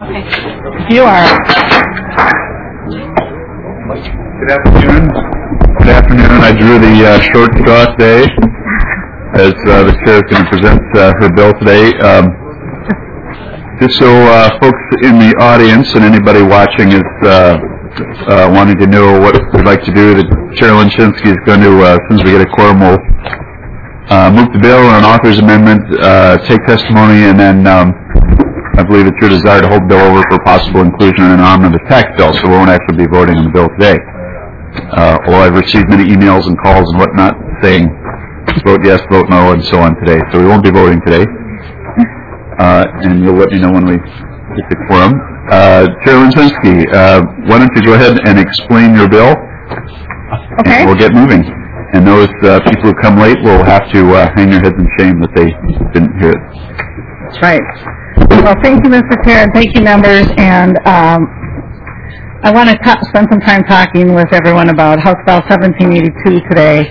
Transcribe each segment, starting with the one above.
Okay. You are. Good afternoon. Good afternoon. I drew the short straw today as the chair is going to present her bill today. Just so folks in the audience and anybody watching is wanting to know what we'd like to do, Chair Lynchinsky is going to, as soon as we get a quorum, will move the bill on an author's amendment, take testimony, and then I believe it's your desire to hold the bill over for possible inclusion in an omnibus tax bill, so we won't actually be voting on the bill today. Although I've received many emails and calls and whatnot saying vote yes, vote no, and so on today, so we won't be voting today. And you'll let me know when we get the quorum. Chair Lynchinsky, why don't you go ahead and explain your bill? Okay. And we'll get moving. And those people who come late will have to hang their heads in shame that they didn't hear it. That's right. Well, thank you, Mr. Chair, and thank you, members. And I want to spend some time talking with everyone about House Bill 1782 today.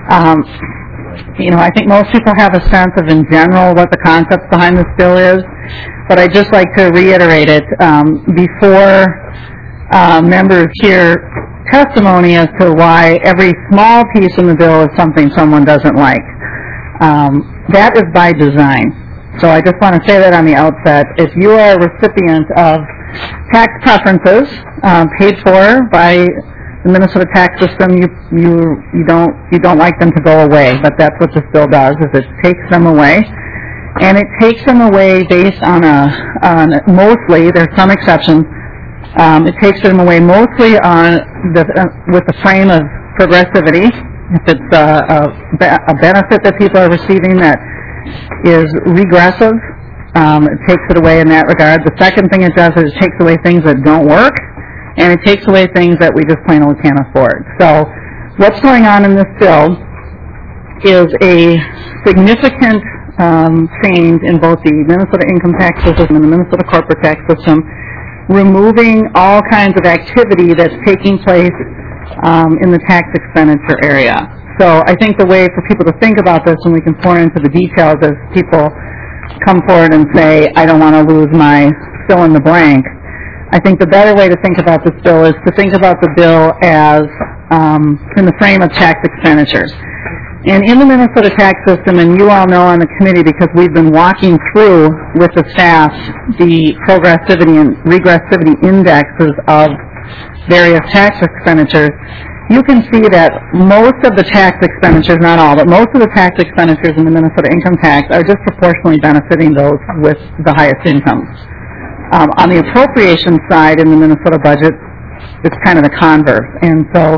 I think most people have a sense of, in general, what the concept behind this bill is, but I'd just like to reiterate it before members hear testimony as to why every small piece in the bill is something someone doesn't like. That is by design. So I just want to say that on the outset. If you are a recipient of tax preferences paid for by the Minnesota tax system, you don't like them to go away, but that's what this bill does, is it takes them away. And it takes them away based on mostly, there's some exceptions, it takes them away mostly with the frame of progressivity. If it's a benefit that people are receiving that is regressive, it takes it away in that regard. The second thing it does is it takes away things that don't work, and it takes away things that we just plain old can't afford. So what's going on in this bill is a significant change in both the Minnesota income tax system and the Minnesota corporate tax system, removing all kinds of activity that's taking place in the tax expenditure area. So I think the way for people to think about this, and we can pour into the details as people come forward and say, I don't want to lose my fill in the blank, I think the better way to think about this bill is to think about the bill as in the frame of tax expenditures. And in the Minnesota tax system, and you all know on the committee because we've been walking through with the staff the progressivity and regressivity indexes of various tax expenditures, you can see that most of the tax expenditures, not all, but most of the tax expenditures in the Minnesota income tax are disproportionately benefiting those with the highest incomes. On the appropriation side in the Minnesota budget, it's kind of the converse. And so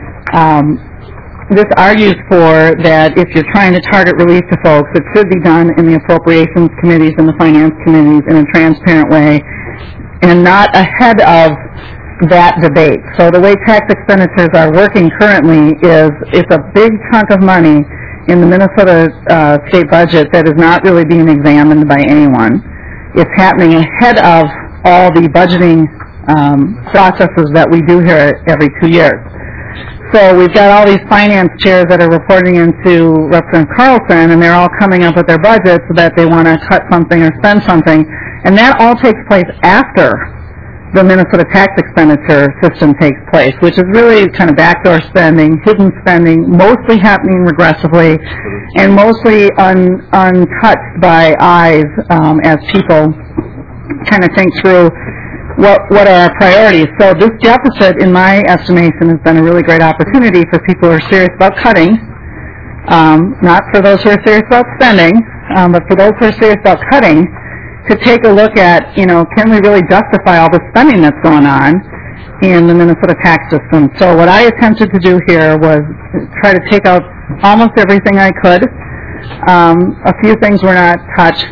this argues for that if you're trying to target relief to folks, it should be done in the appropriations committees and the finance committees in a transparent way and not ahead of that debate. So the way tax expenditures are working currently is it's a big chunk of money in the Minnesota state budget that is not really being examined by anyone. It's happening ahead of all the budgeting processes that we do here every 2 years. So we've got all these finance chairs that are reporting into Representative Carlson, and they're all coming up with their budgets so that they want to cut something or spend something, and that all takes place after the Minnesota tax expenditure system takes place, which is really kind of backdoor spending, hidden spending, mostly happening regressively, and mostly untouched by eyes as people kind of think through what are our priorities. So this deficit, in my estimation, has been a really great opportunity for people who are serious about cutting, not for those who are serious about spending, but for those who are serious about cutting, to take a look at, can we really justify all the spending that's going on in the Minnesota tax system? So what I attempted to do here was try to take out almost everything I could. A few things were not touched.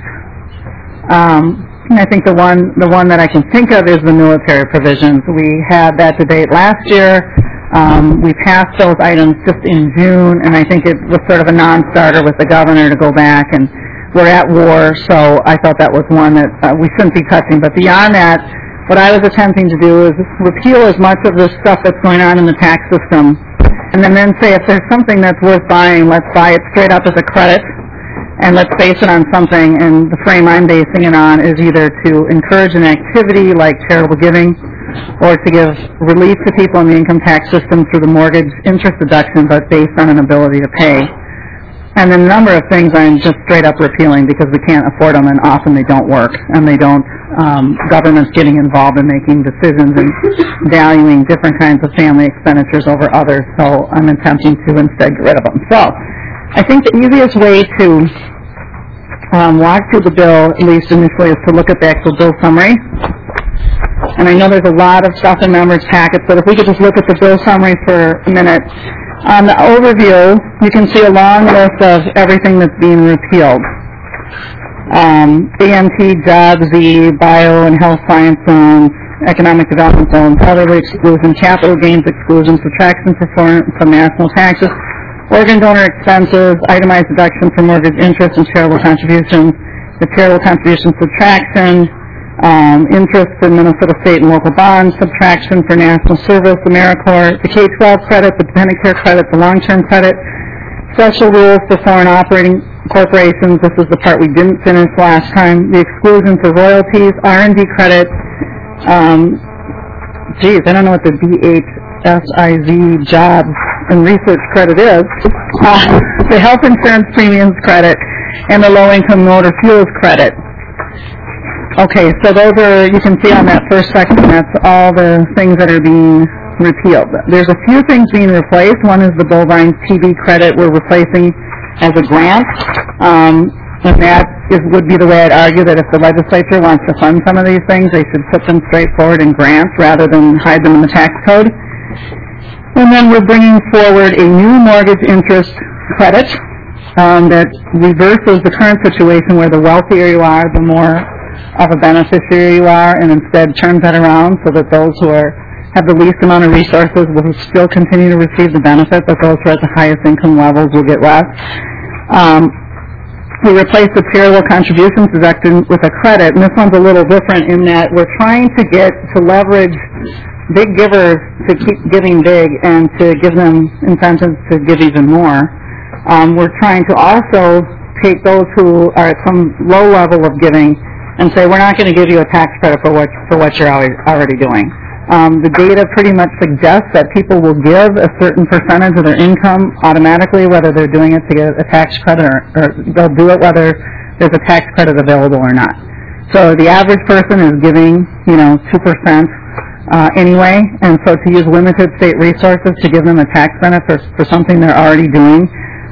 I think the one that I can think of is the military provisions. We had that debate last year. We passed those items just in June, and I think it was sort of a non-starter with the governor to go back, and we're at war, so I thought that was one that we shouldn't be touching. But beyond that, what I was attempting to do is repeal as much of the stuff that's going on in the tax system, and then say if there's something that's worth buying, let's buy it straight up as a credit, And let's base it on something, and the frame I'm basing it on is either to encourage an activity like charitable giving or to give relief to people in the income tax system through the mortgage interest deduction, but based on an ability to pay. And then a number of things I'm just straight up repealing because we can't afford them, and often they don't work, and they don't, government's getting involved in making decisions and valuing different kinds of family expenditures over others, so I'm attempting to instead get rid of them. So I think the easiest way to walk through the bill, at least initially, is to look at the actual bill summary. And I know there's a lot of stuff in members' packets, but if we could just look at the bill summary for a minute. On the overview, you can see a long list of everything that's being repealed. AMT, Jobs, Bio and Health Science Zones, Economic Development Zones, Elderly Exclusion, Capital Gains Exclusion, Subtraction from national taxes, organ donor expenses, itemized deduction for mortgage interest and charitable contributions, the charitable contribution subtraction, interest in Minnesota state and local bonds, subtraction for national service, AmeriCorps, the K-12 credit, the dependent care credit, the long-term credit, special rules for foreign operating corporations. This is the part we didn't finish last time. The exclusion for royalties, R&D credit. I don't know what the BHSIZ jobs and research credit is. The health insurance premiums credit, and the low-income motor fuels credit. Okay, so those are, you can see on that first section, that's all the things that are being repealed. There's a few things being replaced. One is the bovine TB credit we're replacing as a grant, and that would be the way I'd argue that if the legislature wants to fund some of these things, they should put them straightforward in grants rather than hide them in the tax code. And then we're bringing forward a new mortgage interest credit that reverses the current situation where the wealthier you are, the more of a beneficiary you are, and instead turns that around so that those who have the least amount of resources will still continue to receive the benefit, but those who are at the highest income levels will get less. We replace the charitable contributions deduction with a credit, and this one's a little different in that we're trying to leverage big givers to keep giving big and to give them incentives to give even more. We're trying to also take those who are at some low level of giving and say, we're not going to give you a tax credit for what you're already doing. The data pretty much suggests that people will give a certain percentage of their income automatically, whether they're doing it to get a tax credit or they'll do it whether there's a tax credit available or not. So the average person is giving, 2% anyway, and so to use limited state resources to give them a tax benefit for something they're already doing,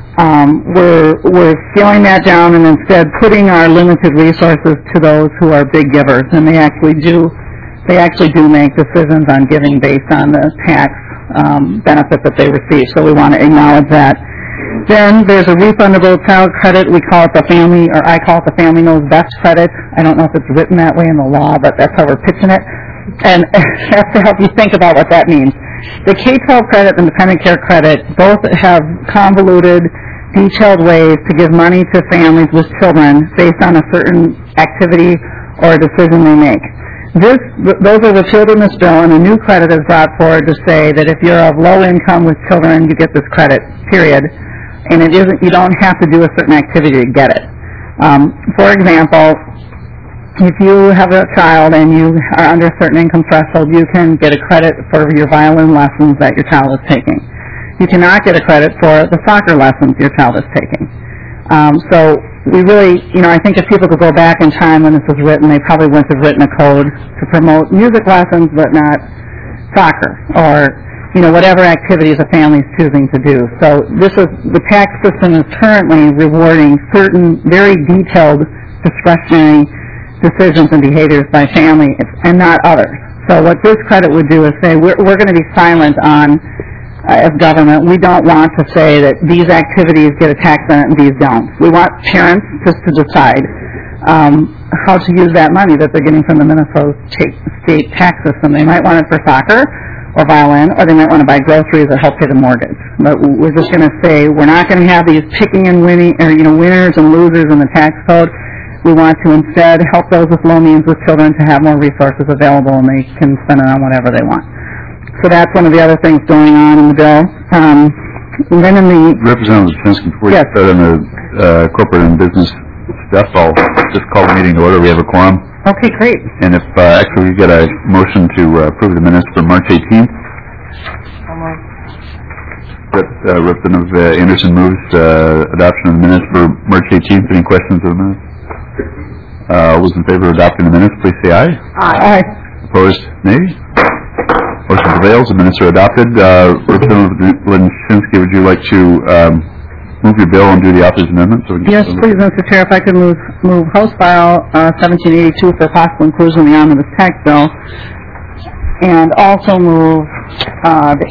we're scaling that down and instead putting our limited resources to those who are big givers, and they actually do make decisions on giving based on the tax benefit that they receive. So we want to acknowledge that. Then there's a refundable child credit. I call it the Family Knows Best credit. I don't know if it's written that way in the law, but that's how we're pitching it. And that's to help you think about what that means. The K-12 credit and dependent care credit both have convoluted, detailed ways to give money to families with children based on a certain activity or a decision they make. Those are repealed in this bill, and a new credit is brought forward to say that if you're of low income with children, you get this credit, period. And you don't have to do a certain activity to get it. For example, if you have a child and you are under a certain income threshold, you can get a credit for your violin lessons that your child is taking. You cannot get a credit for the soccer lessons your child is taking. So we really, I think if people could go back in time when this was written, they probably wouldn't have written a code to promote music lessons but not soccer or, whatever activities a family is choosing to do. So the tax system is currently rewarding certain very detailed discretionary decisions and behaviors by families and not others. So what this credit would do is say we're going to be silent on, as government, we don't want to say that these activities get a tax benefit and these don't. We want parents just to decide how to use that money that they're getting from the Minnesota state tax system. They might want it for soccer or violin, or they might want to buy groceries or help pay the mortgage. But we're just going to say we're not going to have these picking and winning, or winners and losers in the tax code. We want to instead help those with low means with children to have more resources available, and they can spend it on whatever they want. So that's one of the other things going on in the bill. And then in the... Representative Lichinsky, before you Yes. start on the corporate and business stuff, I'll just call the meeting to order. We have a quorum. Okay, great. And if actually we get a motion to approve the minutes for March 18th. Representative Anderson moves adoption of the minutes for March 18th. Any questions of the minutes? All those in favor of adopting the minutes, please say aye. Aye. Opposed, nay. Motion prevails. The minutes are adopted. Representative Lichinsky, would you like to move your bill and do the author's amendment? So Yes, please, Mr. Chair, if I could move House File 1782 for possible inclusion in the omnibus tax bill, and also move the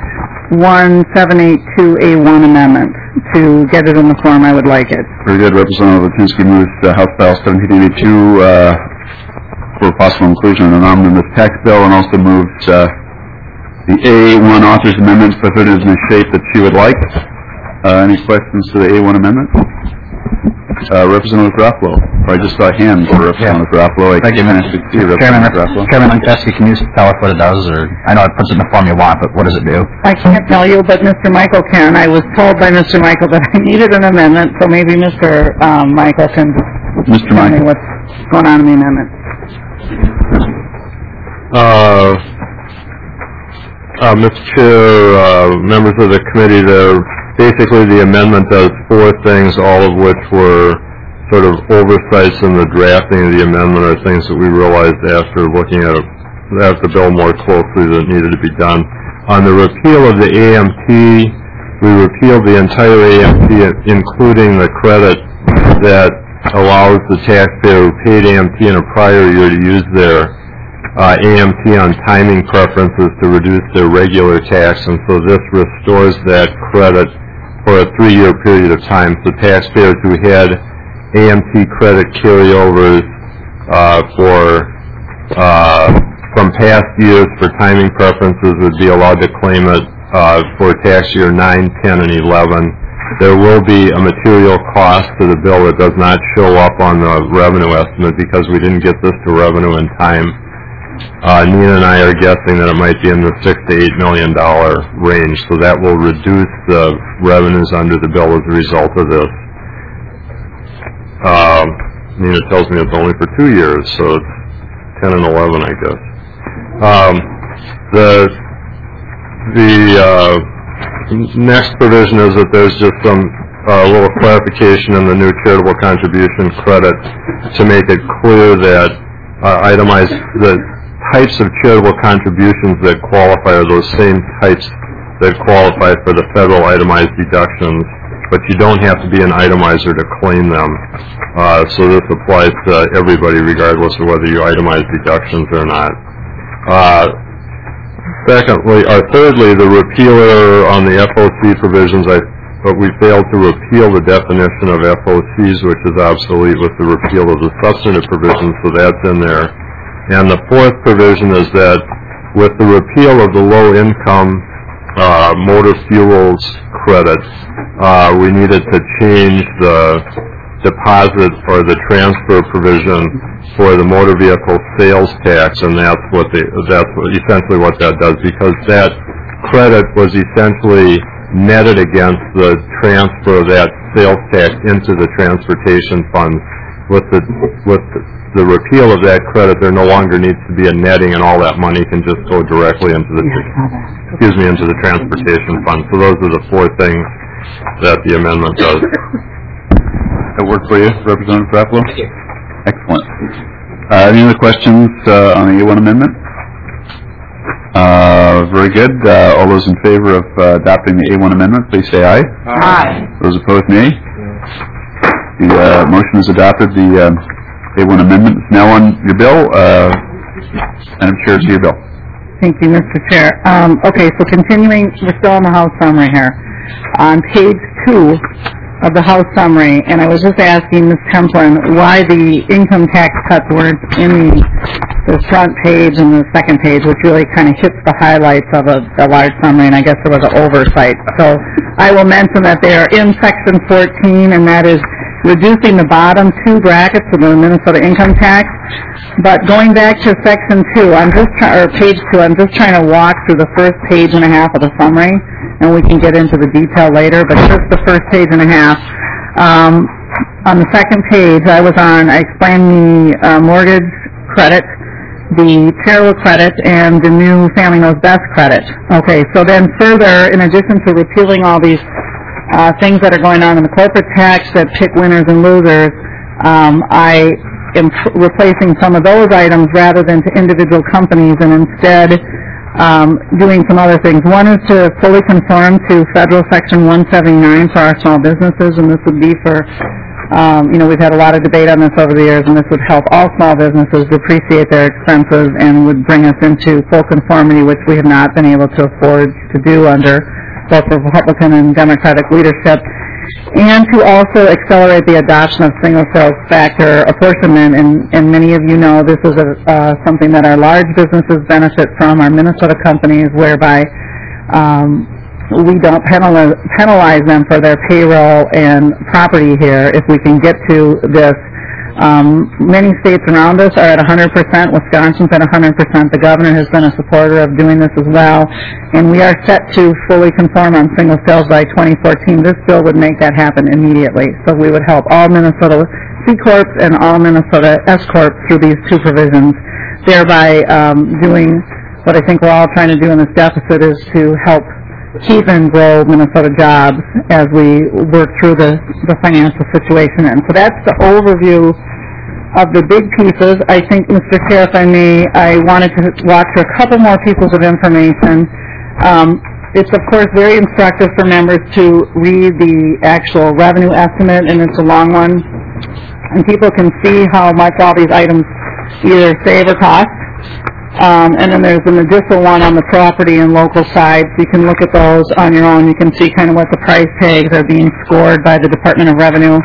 81782A1 amendment to get it in the form I would like it. Very good. Representative Lichinsky moves House File 1782 for possible inclusion in an omnibus tax bill, and also moves the A1 author's amendment to put it in the shape that she would like. Any questions to the A1 amendment? Representative Garofalo. I just saw hands for Representative Garofalo. Thank you, Mr. Chairman, Lichinsky, can you tell us what it does? Or I know it puts it in the form you want, but what does it do? I can't tell you, but Mr. Michael can. I was told by Mr. Michael that I needed an amendment, so maybe Mr. Michael can tell me what's going on in the amendment. Mr. Chair, members of the committee, basically the amendment does four things, all of which were sort of oversights in the drafting of the amendment, or things that we realized after looking at the bill more closely that needed to be done. On the repeal of the AMT, we repealed the entire AMT, including the credit that allows the taxpayer who paid AMT in a prior year to use their AMT on timing preferences to reduce their regular tax, and so this restores that credit for a 3-year period of time. So taxpayers who had AMT credit carryovers from past years for timing preferences would be allowed to claim it for tax year 9, 10, and 11. There will be a material cost to the bill that does not show up on the revenue estimate because we didn't get this to revenue in time. Nina and I are guessing that it might be in the $6 to $8 million range, so that will reduce the revenues under the bill as a result of this. Nina tells me it's only for 2 years, so it's 10 and 11, I guess. The next provision is that there's just some little clarification in the new charitable contribution credit to make it clear that the types of charitable contributions that qualify are those same types that qualify for the federal itemized deductions, but you don't have to be an itemizer to claim them. So this applies to everybody regardless of whether you itemize deductions or not. Thirdly, the repealer on the FOC provisions, but we failed to repeal the definition of FOCs, which is obsolete with the repeal of the substantive provisions, so that's in there. And the fourth provision is that with the repeal of the low-income motor fuels credit, we needed to change the deposit or the transfer provision for the motor vehicle sales tax, and that's essentially what that does, because that credit was essentially netted against the transfer of that sales tax into the transportation fund. With the repeal of that credit, there no longer needs to be a netting, and all that money can just go directly into the transportation fund. So those are the four things that the amendment does. That work for you, Representative Garofalo? Excellent. Any other questions on the A1 amendment? Very good. All those in favor of adopting the A1 amendment, please say aye. Aye. Those opposed, nay. The motion is adopted. The A1 amendment is now on your bill. Madam Chair, to your bill. Thank you, Mr. Chair. Okay, so continuing, we're still on the House summary here. On page 2 of the House summary, and I was just asking Ms. Templin why the income tax cuts weren't in the front page and the second page, which really kind of hits the highlights of a large summary, and I guess there was an oversight. So I will mention that they are in section 14, and that is reducing the bottom two brackets of the Minnesota income tax. But going back to section 2, or page 2, I'm just trying to walk through the first page and a half of the summary, and we can get into the detail later, but just the first page and a half. On the second page, I explained the mortgage credit, the charitable credit, and the new Family Knows Best credit. Okay, so then further, in addition to repealing all these things that are going on in the corporate tax that pick winners and losers, I am replacing some of those items rather than to individual companies, and instead doing some other things. One is to fully conform to Federal Section 179 for our small businesses, and this would be for we've had a lot of debate on this over the years, and this would help all small businesses depreciate their expenses and would bring us into full conformity, which we have not been able to afford to do under both Republican and Democratic leadership, and to also accelerate the adoption of single sales factor apportionment. And many of you know this is something that our large businesses benefit from, our Minnesota companies, whereby we don't penalize them for their payroll and property here if we can get to this. Many states around us are at 100%. Wisconsin's at 100%. The governor has been a supporter of doing this as well. And we are set to fully conform on single sales by 2014. This bill would make that happen immediately. So we would help all Minnesota C Corps and all Minnesota S Corps through these two provisions, thereby doing what I think we're all trying to do in this deficit, is to help keep and grow Minnesota jobs as we work through the financial situation. And so that's the overview of the big pieces. I think, Mr. Chair, if I may, I wanted to walk through a couple more pieces of information. It's, of course, very instructive for members to read the actual revenue estimate, and it's a long one. And people can see how much all these items either save or cost. And then there's an additional one on the property and local side, so you can look at those on your own. You can see kind of what the price tags are being scored by the Department of Revenue.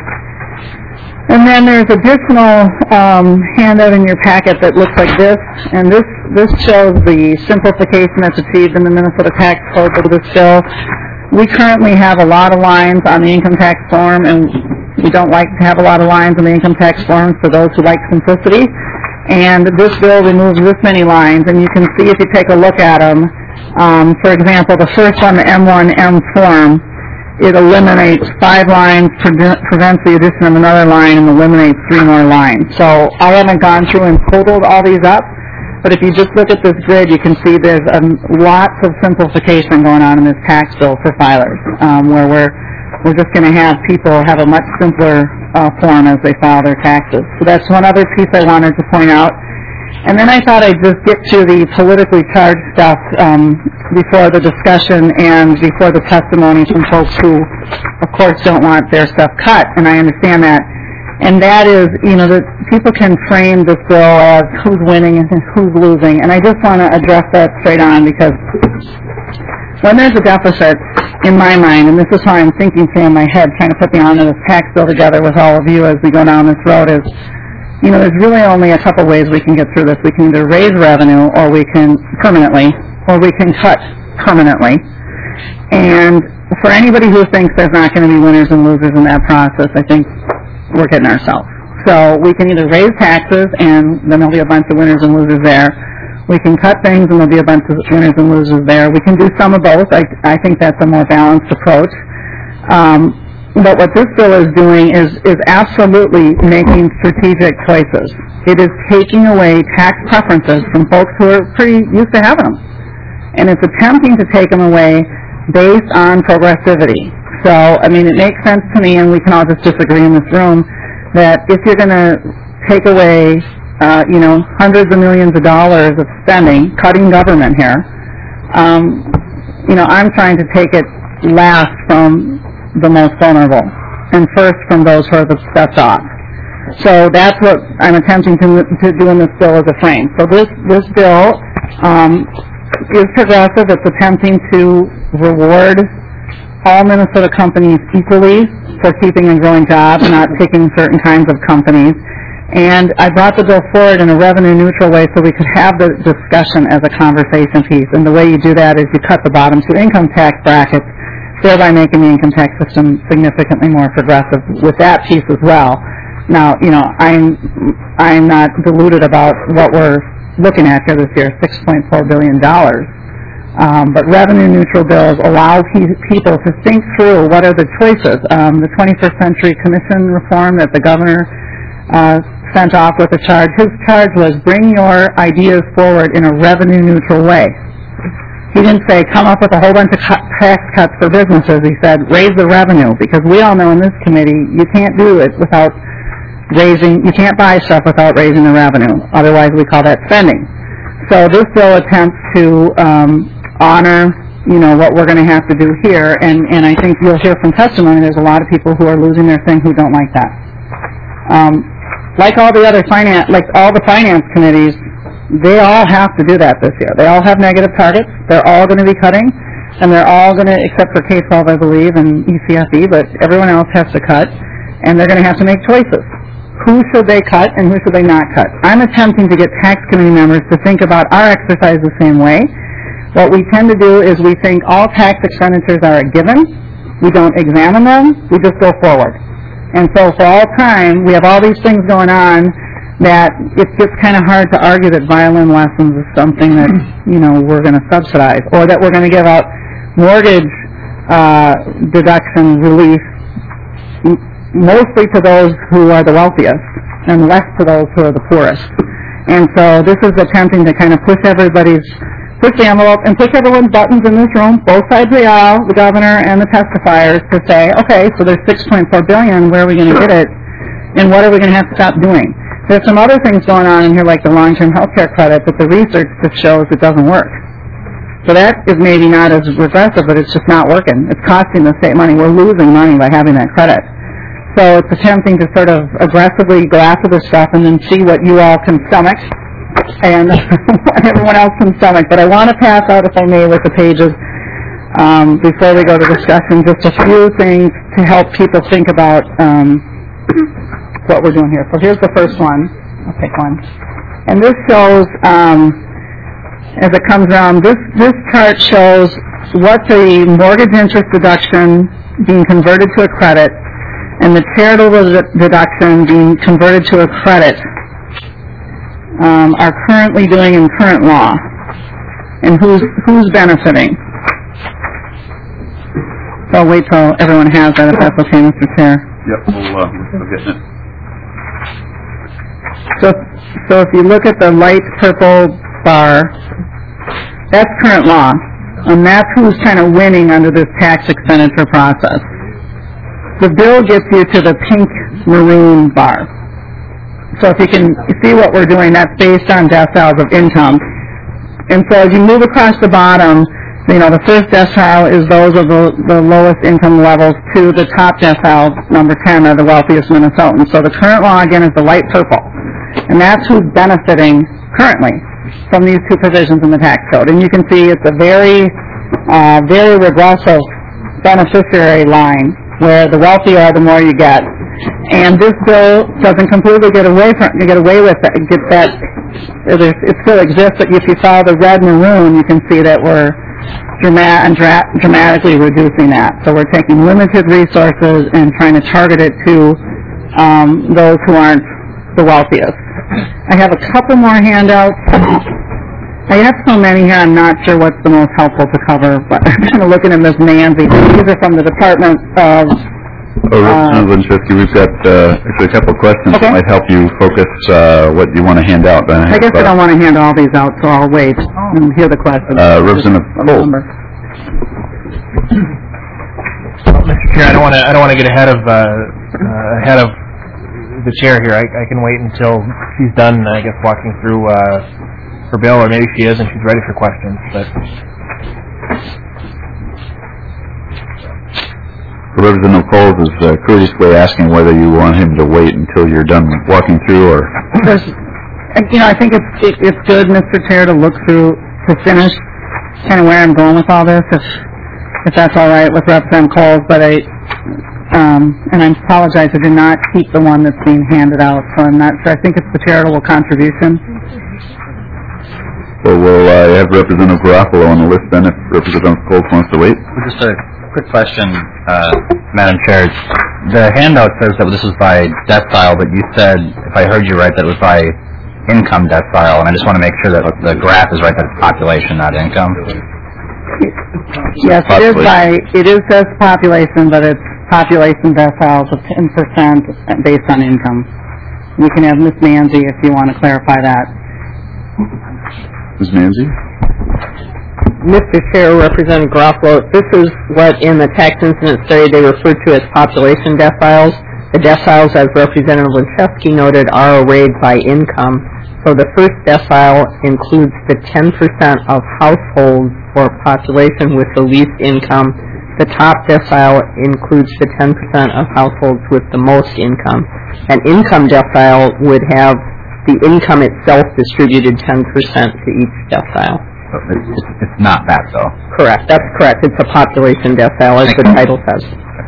And then there's additional handout in your packet that looks like this, and this shows the simplification that's achieved in the Minnesota tax code with this bill. We currently have a lot of lines on the income tax form, and we don't like to have a lot of lines on the income tax form for those who like simplicity. And this bill removes this many lines, and you can see if you take a look at them. For example, the first one, the M1M form, it eliminates 5 lines, prevents the addition of another line, and eliminates 3 more lines. So I haven't gone through and totaled all these up, but if you just look at this grid, you can see there's lots of simplification going on in this tax bill for filers, where we're just going to have people have a much simpler form as they file their taxes. So that's one other piece I wanted to point out. And then I thought I'd just get to the politically charged stuff before the discussion and before the testimony from folks who, of course, don't want their stuff cut, and I understand that. And that is, that people can frame this bill as who's winning and who's losing, and I just want to address that straight on, because when there's a deficit, in my mind, and this is how I'm thinking through in my head, trying to put the omnibus tax bill together with all of you as we go down this road, is, there's really only a couple ways we can get through this. We can either raise revenue, or we can permanently, or we can cut permanently. And for anybody who thinks there's not going to be winners and losers in that process, I think we're kidding ourselves. So we can either raise taxes, and then there'll be a bunch of winners and losers there. We can cut things, and there'll be a bunch of winners and losers there. We can do some of both. I think that's a more balanced approach. But what this bill is doing is absolutely making strategic choices. It is taking away tax preferences from folks who are pretty used to having them. And it's attempting to take them away based on progressivity. So, it makes sense to me, and we can all just disagree in this room, that if you're going to take away hundreds of millions of dollars of spending, cutting government here, I'm trying to take it last from the most vulnerable, and first from those who are the best off. So that's what I'm attempting to do in this bill as a frame. So this bill is progressive. It's attempting to reward all Minnesota companies equally for keeping and growing jobs, not picking certain kinds of companies. And I brought the bill forward in a revenue-neutral way so we could have the discussion as a conversation piece. And the way you do that is you cut the bottom 2 income tax brackets thereby making the income tax system significantly more progressive with that piece as well. Now, I'm not deluded about what we're looking at here this year, $6.4 billion. But revenue-neutral bills allow people to think through what are the choices. The 21st Century Commission reform that the governor sent off with a charge, his charge was bring your ideas forward in a revenue-neutral way. He didn't say come up with a whole bunch of tax cuts for businesses. He said raise the revenue, because we all know in this committee you can't do it without you can't buy stuff without raising the revenue. Otherwise we call that spending. So this bill attempts to honor, what we're going to have to do here, and I think you'll hear from testimony there's a lot of people who are losing their thing who don't like that. Like all the other finance committees, they all have to do that this year. They all have negative targets. They're all going to be cutting, and they're all going to, except for K-12, I believe, and ECFE, but everyone else has to cut, and they're going to have to make choices. Who should they cut and who should they not cut? I'm attempting to get tax committee members to think about our exercise the same way. What we tend to do is we think all tax expenditures are a given. We don't examine them. We just go forward. And so for all time, we have all these things going on that it gets kind of hard to argue that violin lessons is something that, we're going to subsidize, or that we're going to give out mortgage deduction relief mostly to those who are the wealthiest and less to those who are the poorest. And so this is attempting to kind of push the envelope and push everyone's buttons in this room, both sides of the aisle, the governor and the testifiers, to say, okay, so there's $6.4 billion, where are we going to get it, and what are we going to have to stop doing? There's some other things going on in here, like the long-term health care credit, but the research just shows it doesn't work. So that is maybe not as regressive, but it's just not working. It's costing the state money. We're losing money by having that credit. So it's attempting to sort of aggressively go after this stuff and then see what you all can stomach and everyone else can stomach. But I want to pass out, if I may, with the pages before we go to discussion, just a few things to help people think about what we're doing here. So here's the first one. I'll take one. And this shows, as it comes around, this chart shows what the mortgage interest deduction being converted to a credit and the charitable deduction being converted to a credit are currently doing in current law, and who's benefiting. So I'll wait till everyone has that, if that's okay, Mr. Chair. Yep, we'll get it. So if you look at the light purple bar, that's current law, and that's who's kind of winning under this tax expenditure process. The bill gets you to the pink maroon bar. So if you can see what we're doing, that's based on deciles of income. And so as you move across the bottom, the first decile is those of the lowest income levels to the top decile, number 10, are the wealthiest Minnesotans. So the current law, again, is the light purple. And that's who's benefiting currently from these two provisions in the tax code. And you can see it's a very, very regressive beneficiary line, where the wealthier are, the more you get. And this bill doesn't completely get away with that. It still exists, but if you follow the red maroon, you can see that we're dramatically reducing that. So we're taking limited resources and trying to target it to those who aren't the wealthiest. I have a couple more handouts. I have so many here, I'm not sure what's the most helpful to cover, but I'm kind of looking at Ms. Manzi. These are from the Department of... Representative Linshevsky, we've got actually a couple of questions that might help you focus what you want to hand out. I guess I don't want to hand all these out, so I'll wait and hear the questions. Representative Cole. Mr. Chair, I don't want to get ahead of the chair here. I can wait until she's done, I guess, walking through her bill, or maybe she is and she's ready for questions. But Representative Coles is courteously asking whether you want him to wait until you're done walking through, or... I think it's good, Mr. Chair, to look through, to finish kind of where I'm going with all this, if that's all right with Representative Coles, but and I apologize, I did not keep the one that's being handed out, so I'm not sure. I think it's the charitable contribution. Well, we'll have Representative Garofalo on the list then, if Representative Coles wants to wait. Just a quick question, Madam Chair. The handout says that this was by decile, but you said, if I heard you right, that it was by income decile, and I just want to make sure that the graph is right, that it's population, not income. Yes, it is says population, but it's population deciles of 10% based on income. You can have Ms. Manzi if you want to clarify that. Ms. Manzi? Mr. Chair, Representative Garofalo, this is what in the tax incident study they refer to as population deciles. The deciles, as Representative Linchevsky noted, are arrayed by income. So the first decile includes the 10% of households or population with the least income. The top decile includes the 10% of households with the most income. An income decile would have the income itself distributed 10% to each decile. It's not that, though. Correct. That's correct. It's a population decile, as the title says.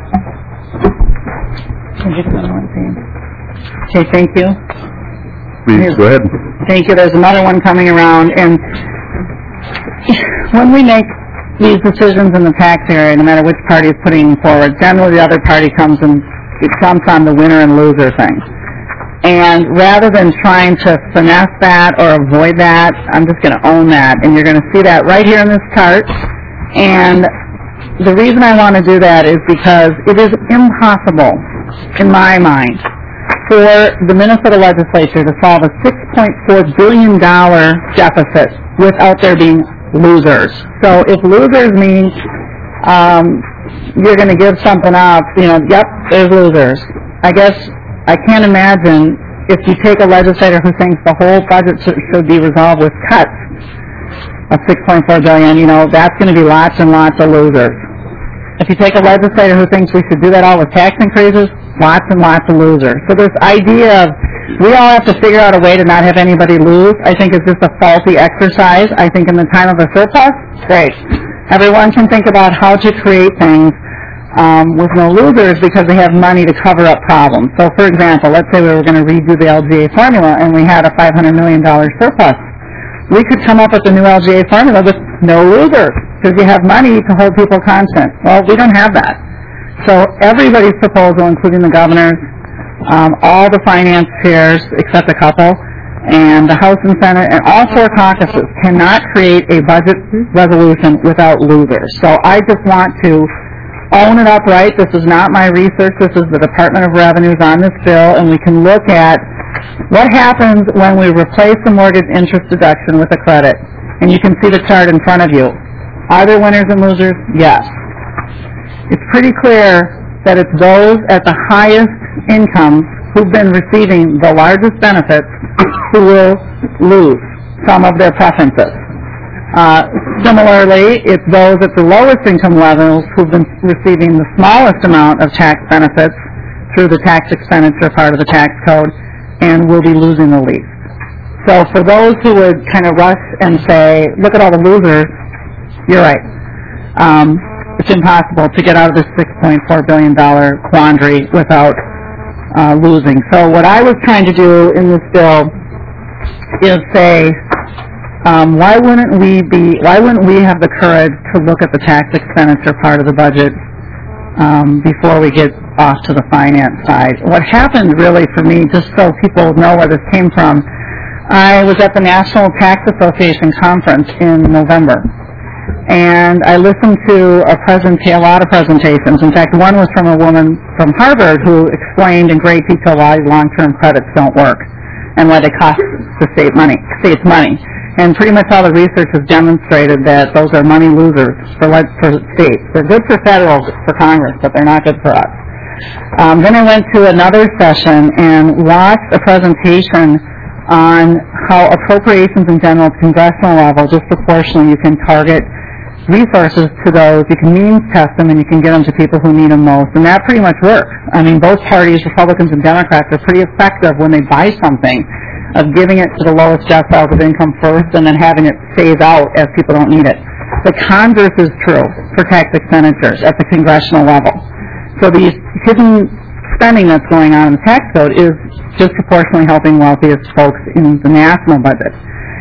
Okay, thank you. Please, go ahead. Thank you. There's another one coming around. And when we make these decisions in the tax area, no matter which party is putting them forward, generally the other party comes and it jumps on the winner and loser thing. And rather than trying to finesse that or avoid that, I'm just going to own that. And you're going to see that right here in this chart. And the reason I want to do that is because it is impossible, in my mind, for the Minnesota legislature to solve a $6.4 billion deficit without there being losers. So if losers mean you're going to give something up, yep, there's losers. I guess I can't imagine if you take a legislator who thinks the whole budget should be resolved with cuts of $6.4 billion, that's going to be lots and lots of losers. If you take a legislator who thinks we should do that all with tax increases, lots and lots of losers. So this idea of we all have to figure out a way to not have anybody lose, I think is just a faulty exercise. I think in the time of a surplus, great. Everyone can think about how to create things with no losers because they have money to cover up problems. So, for example, let's say we were going to redo the LGA formula and we had a $500 million surplus. We could come up with a new LGA formula with no losers because you have money to hold people constant. Well, we don't have that. So everybody's proposal, including the governor's, all the finance chairs, except a couple, and the House and Senate, and all four caucuses cannot create a budget resolution without losers. So I just want to own it upright. This is not my research. This is the Department of Revenue's on this bill, and we can look at what happens when we replace the mortgage interest deduction with a credit. And you can see the chart in front of you. Are there winners and losers? Yes. It's pretty clear that it's those at the highest incomes who've been receiving the largest benefits who will lose some of their preferences. Similarly, it's those at the lowest income levels who've been receiving the smallest amount of tax benefits through the tax expenditure part of the tax code and will be losing the least. So for those who would kind of rush and say, look at all the losers, you're right. It's impossible to get out of this $6.4 billion quandary without losing. So what I was trying to do in this bill is say, why wouldn't we have the courage to look at the tax expenditure part of the budget before we get off to the finance side? What happened really for me, just so people know where this came from, I was at the National Tax Association conference in November. And I listened to a lot of presentations. In fact, one was from a woman from Harvard who explained in great detail why long-term credits don't work and why they cost the states money. And pretty much all the research has demonstrated that those are money losers for states. They're good for federal, for Congress, but they're not good for us. Then I went to another session and watched a presentation on how appropriations in general at the congressional level, disproportionately, you can target resources to those, you can means test them, and you can get them to people who need them most. And that pretty much works. I mean, both parties, Republicans and Democrats, are pretty effective when they buy something of giving it to the lowest deciles of income first and then having it phase out as people don't need it. The converse is true for tax expenditures at the congressional level. So these hidden spending that's going on in the tax code is disproportionately helping wealthiest folks in the national budget.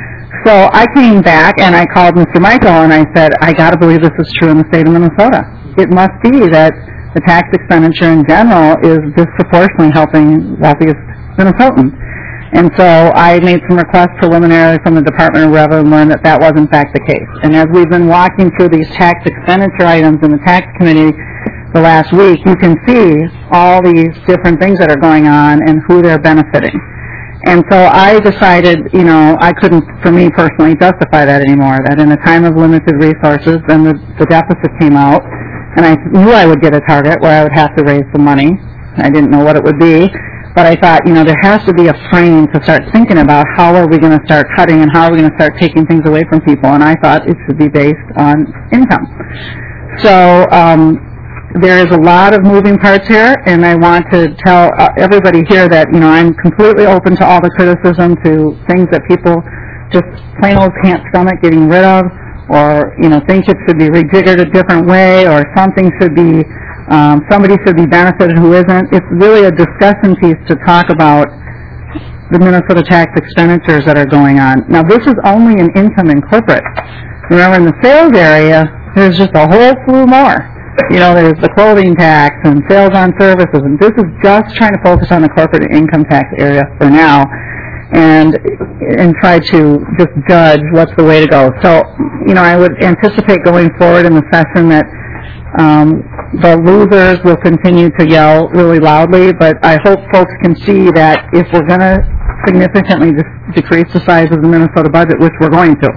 So I came back and I called Mr. Michael and I said, I got to believe this is true in the state of Minnesota. it must be that the tax expenditure in general is disproportionately helping wealthiest Minnesotans. And so I made some requests preliminarily from the Department of Revenue and learned that that was in fact the case. And as we've been walking through these tax expenditure items in the tax committee the last week, you can see all these different things that are going on and who they're benefiting. And so I decided, I couldn't, for me personally, justify that anymore, that in a time of limited resources, then the deficit came out, and I knew I would get a target where I would have to raise some money. I didn't know what it would be. But I thought, there has to be a frame to start thinking about how are we going to start cutting and how are we going to start taking things away from people. And I thought it should be based on income. So there is a lot of moving parts here, and I want to tell everybody here that, I'm completely open to all the criticism, to things that people just plain old can't stomach getting rid of, or, think it should be rejiggered a different way, or something should be somebody should be benefited who isn't. It's really a discussion piece to talk about the Minnesota tax expenditures that are going on. Now, this is only an income and corporate. Remember, in the sales area, there's just a whole slew more. There's the clothing tax and sales on services, and this is just trying to focus on the corporate income tax area for now and try to just judge what's the way to go. So, I would anticipate going forward in the session that the losers will continue to yell really loudly, but I hope folks can see that if we're going to significantly decrease the size of the Minnesota budget, which we're going to,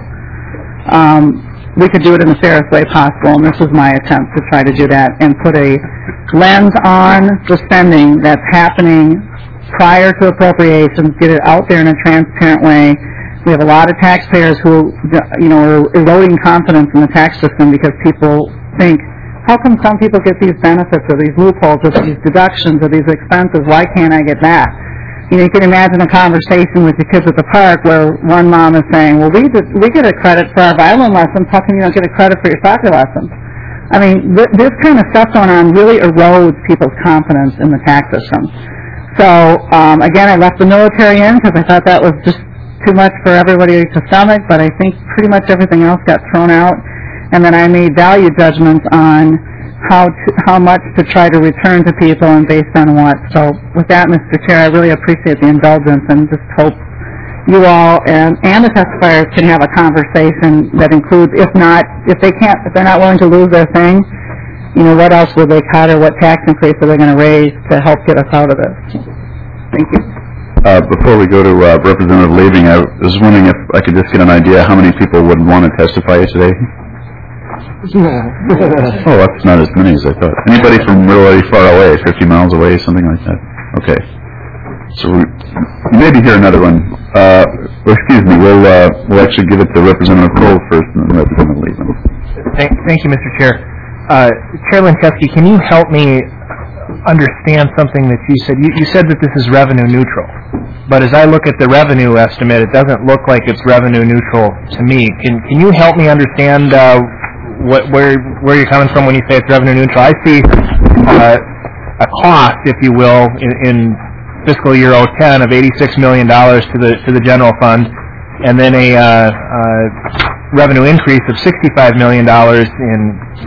we could do it in the fairest way possible, and this is my attempt to try to do that and put a lens on the spending that's happening prior to appropriations, get it out there in a transparent way. We have a lot of taxpayers who, are eroding confidence in the tax system because people think, how come some people get these benefits or these loopholes or these deductions or these expenses? Why can't I get that? You can imagine a conversation with your kids at the park where one mom is saying, well, we get a credit for our violin lessons. How come you don't get a credit for your soccer lessons? I mean, this kind of stuff going on really erodes people's confidence in the tax system. So, again, I left the military in because I thought that was just too much for everybody to stomach, but I think pretty much everything else got thrown out. And then I made value judgments on how much to try to return to people and based on what. So with that, Mr. Chair, I really appreciate the indulgence and just hope you all and the testifiers can have a conversation that includes, if they're not willing to lose their thing, what else will they cut or what tax increase are they going to raise to help get us out of this? Thank you. Before we go to Representative Leaving, I was wondering if I could just get an idea how many people would want to testify today. Oh, that's not as many as I thought. Anybody from really far away, 50 miles away, something like that? Okay. So we maybe hear another one. Excuse me, we'll actually give it to Representative Kroll first and then Representative Leaving. Thank you, Mr. Chair. Chair Linchevsky, can you help me understand something that you said? You said that this is revenue neutral. But as I look at the revenue estimate, it doesn't look like it's revenue neutral to me. Can you help me understand where you're coming from when you say it's revenue neutral? I see a cost, if you will, in fiscal year 2010 of $86 million to the general fund, and then a revenue increase of $65 million in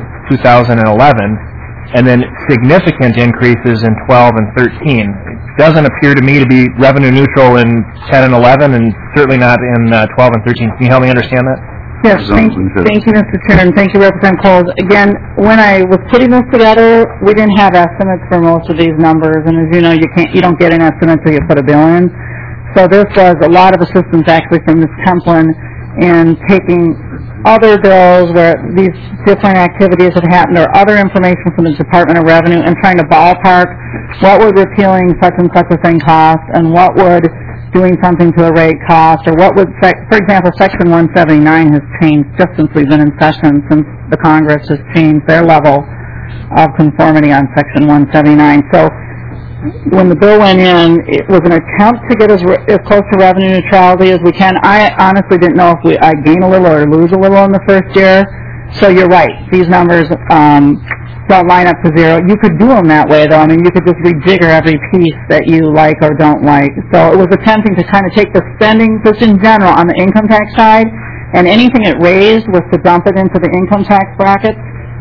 2011, and then significant increases in 12 and 13. It doesn't appear to me to be revenue neutral in 10 and 11, and certainly not in 12 and 13. Can you help me understand that? Yes, thank you, Mr. Chair, and thank you, Representative Coles. Again, when I was putting this together, we didn't have estimates for most of these numbers, and as you know, you don't get an estimate until you put a bill in. So this was a lot of assistance actually from Ms. Templin in taking other bills where these different activities had happened or other information from the Department of Revenue and trying to ballpark what would repealing such and such a thing cost and what would doing something to a rate cost, or what would, for example, Section 179 has changed just since we've been in session, since the Congress has changed their level of conformity on Section 179. So when the bill went in, it was an attempt to get as close to revenue neutrality as we can. I honestly didn't know if I gain a little or lose a little in the first year. So you're right. These numbers don't line up to zero. You could do them that way, though. I mean, you could just rejigger every piece that you like or don't like. So it was attempting to kind of take the spending just in general on the income tax side, and anything it raised was to dump it into the income tax bracket.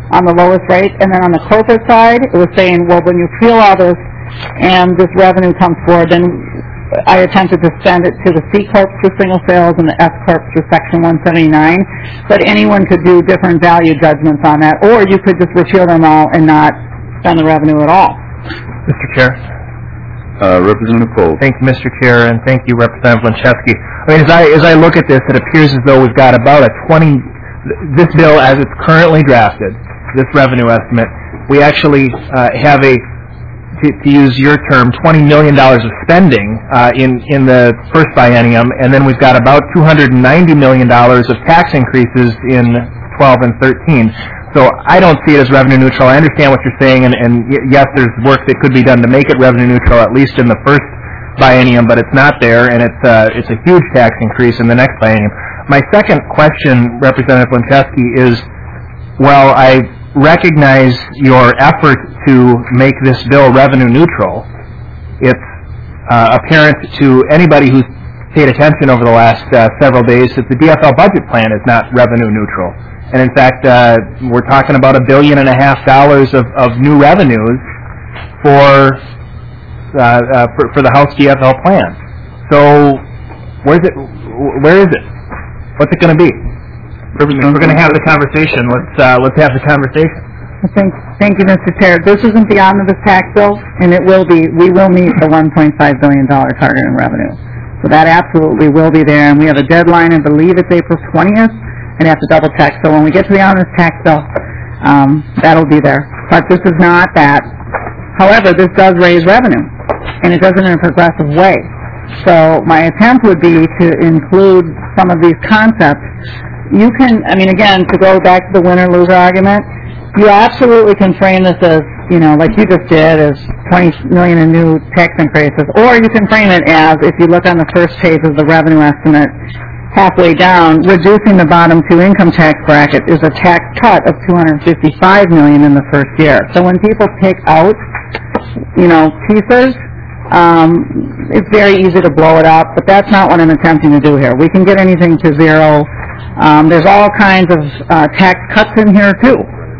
on the lowest rate. And then on the corporate side, it was saying, well, when you peel all this and this revenue comes forward, then I attempted to send it to the C Corp for single sales and the S Corp for Section 179, but anyone could do different value judgments on that, or you could just repeal them all and not spend the revenue at all. Mr. Chair. Representative Cole. Thank you, Mr. Chair, and thank you, Representative Lenchewski. I mean, as I look at this, it appears as though we've got about a this bill as it's currently drafted, this revenue estimate, we actually have to use your term, $20 million of spending in the first biennium, and then we've got about $290 million of tax increases in 12 and 13. So I don't see it as revenue neutral. I understand what you're saying, and yes, there's work that could be done to make it revenue neutral, at least in the first biennium, but it's not there, and it's a huge tax increase in the next biennium. My second question, Representative Lenchewski, is, well, I recognize your effort to make this bill revenue neutral. It's apparent to anybody who's paid attention over the last several days that the DFL budget plan is not revenue neutral. And in fact, we're talking about $1.5 billion of new revenues for the House DFL plan. So where is it? What's it going to be? If we're going to have the conversation, let's have the conversation. Thank you, Mr. Chair. This isn't the omnibus tax bill, and we will meet the $1.5 billion target in revenue. So that absolutely will be there, and we have a deadline, I believe it's April 20th, and have to double check. So when we get to the omnibus tax bill, that'll be there. But this is not that. However, this does raise revenue, and it does it in a progressive way. So my attempt would be to include some of these concepts. You can, again, to go back to the winner-loser argument, you absolutely can frame this as, like you just did, as $20 million in new tax increases, or you can frame it as, if you look on the first page of the revenue estimate, halfway down, reducing the bottom two income tax bracket is a tax cut of $255 million in the first year. So when people pick out, pieces, it's very easy to blow it up, but that's not what I'm attempting to do here. We can get anything to zero. There's all kinds of tax cuts in here, too.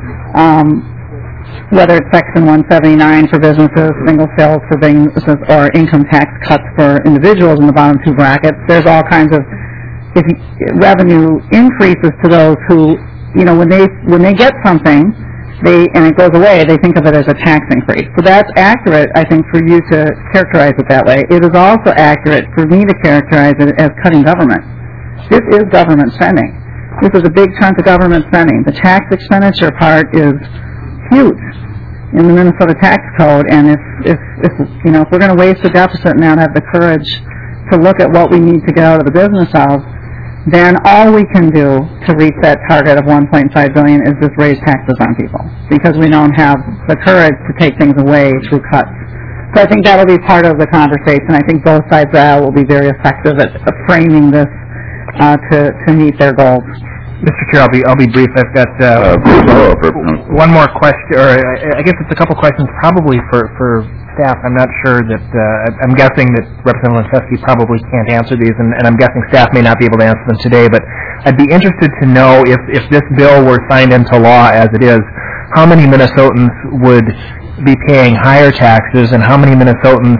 Whether it's Section 179 for businesses, single sales for businesses, or income tax cuts for individuals in the bottom two brackets. There's all kinds of revenue increases to those who, when they get something, and it goes away, they think of it as a tax increase. So that's accurate, I think, for you to characterize it that way. It is also accurate for me to characterize it as cutting government. This is government spending. This is a big chunk of government spending. The tax expenditure part is huge in the Minnesota tax code, and if we're going to waste a deficit and not have the courage to look at what we need to get out of the business of, then all we can do to reach that target of $1.5 billion is just raise taxes on people, because we don't have the courage to take things away through cuts. So I think that will be part of the conversation. I think both sides of the aisle will be very effective at framing this to meet their goals. Mr. Chair, I'll be brief. I've got one more question, or I guess it's a couple questions probably for staff. I'm not sure that, I'm guessing that Representative Lenchewski probably can't answer these, and I'm guessing staff may not be able to answer them today, but I'd be interested to know if this bill were signed into law as it is, how many Minnesotans would be paying higher taxes, and how many more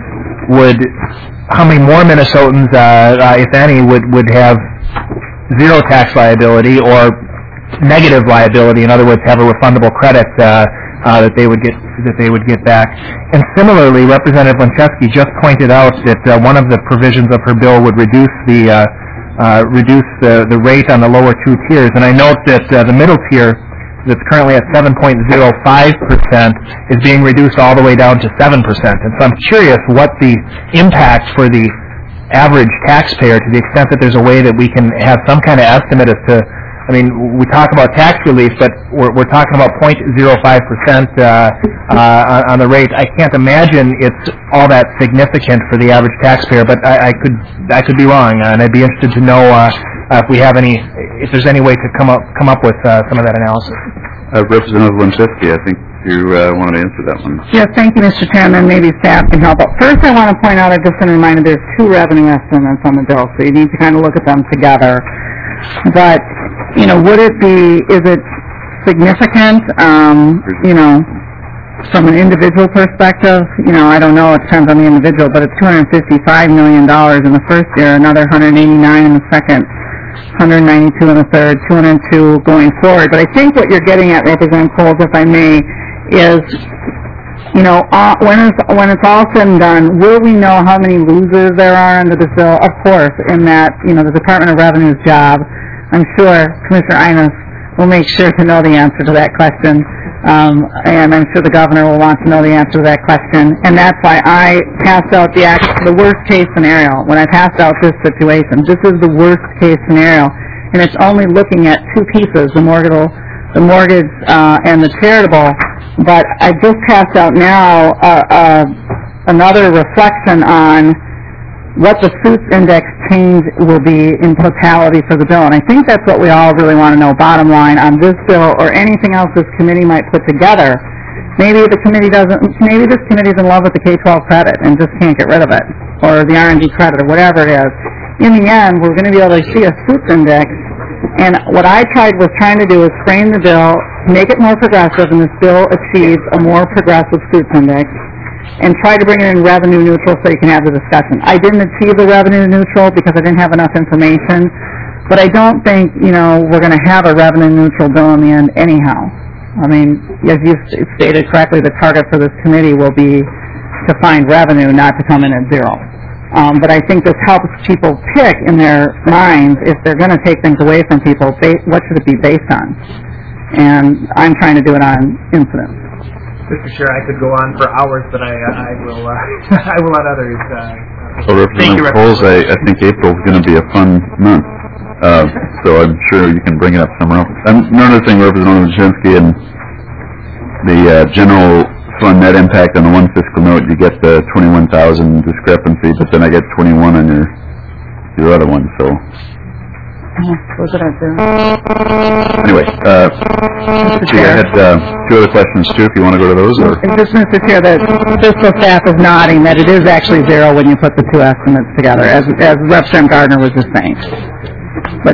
Minnesotans, if any, would have zero tax liability or negative liability, in other words, have a refundable credit that they would get back. And similarly, Representative Lenchewski just pointed out that one of the provisions of her bill would reduce the rate on the lower two tiers. And I note that the middle tier, that's currently at 7.05%, is being reduced all the way down to 7%. And so I'm curious what the impact for the average taxpayer, to the extent that there's a way that we can have some kind of estimate as to, we talk about tax relief, but we're talking about 0.05% on the rate. I can't imagine it's all that significant for the average taxpayer, but I could be wrong, and I'd be interested to know if there's any way to come up with some of that analysis. Representative Lenchewski, I think you wanted to answer that one. Yes, thank you, Mr. Chairman. Maybe staff can help out. First, I want to point out, I just want to remind you, there's two revenue estimates on the bill, so you need to kind of look at them together. But, is it significant, from an individual perspective, I don't know, it depends on the individual, but it's $255 million in the first year, another $189 in the second, $192 in the third, $202 going forward. But I think what you're getting at, Representative Coles, if I may, is, when it's all said and done, will we know how many losers there are under this bill? Of course, in that, the Department of Revenue's job, I'm sure Commissioner Innes will make sure to know the answer to that question. And I'm sure the governor will want to know the answer to that question. And that's why I passed out the worst case scenario. When I passed out this situation, this is the worst case scenario. And it's only looking at two pieces, the mortgage and the charitable. But I just passed out now another reflection on what the suits index change will be in totality for the bill. And I think that's what we all really want to know, bottom line, on this bill or anything else this committee might put together. Maybe this committee's in love with the K-12 credit and just can't get rid of it, or the R&D credit, or whatever it is. In the end, we're going to be able to see a suits index, and what I was trying to do is frame the bill, make it more progressive, and this bill achieves a more progressive suits index, and try to bring it in revenue neutral so you can have the discussion. I didn't achieve the revenue neutral because I didn't have enough information, but I don't think, we're going to have a revenue neutral bill in the end anyhow. I mean, as you stated correctly, the target for this committee will be to find revenue, not to come in at zero. But I think this helps people pick in their minds, if they're going to take things away from people, what should it be based on? And I'm trying to do it on incidents. Mr. Chair, I could go on for hours, but I will I will let others. So Representative Coles, I think April's going to be a fun month, so I'm sure you can bring it up somewhere else. Another thing, Representative Wyszynski, and the general fund net impact on the one fiscal note, you get the 21,000 discrepancy, but then I get 21 on your other one, so. What did I do? Anyway, see, I had two other questions too, if you want to go to those. Or? Just, Mr. Chair, the fiscal staff is nodding that it is actually zero when you put the two estimates together, as Representative Gardner was just saying. But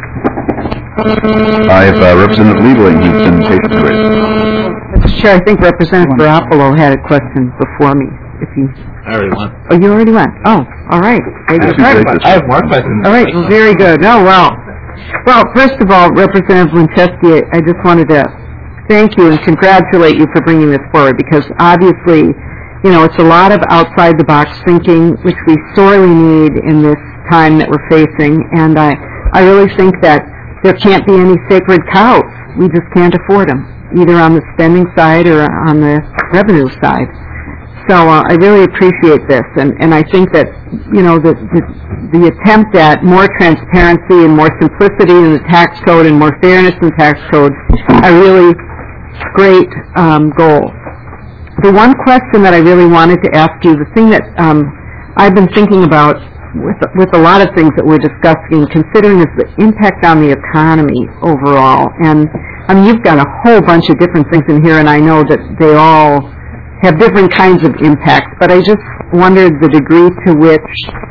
I have Representative Liebling, who's been patiently waiting. Mr. Chair, I think Representative Garoppolo had a question before me. I already went. Oh, you already went? Oh, all right. I have more questions. All right, well, very good. Oh, well. Well, first of all, Representative Linczewski, I just wanted to thank you and congratulate you for bringing this forward, because obviously, it's a lot of outside-the-box thinking, which we sorely need in this time that we're facing, and I really think that there can't be any sacred cows. We just can't afford them, either on the spending side or on the revenue side. So I really appreciate this, and I think that, the attempt at more transparency and more simplicity in the tax code and more fairness in the tax code are really great goals. The one question that I really wanted to ask you, the thing that I've been thinking about with a lot of things that we're discussing, considering is the impact on the economy overall. And you've got a whole bunch of different things in here, and I know that they all have different kinds of impacts, but I just wondered the degree to which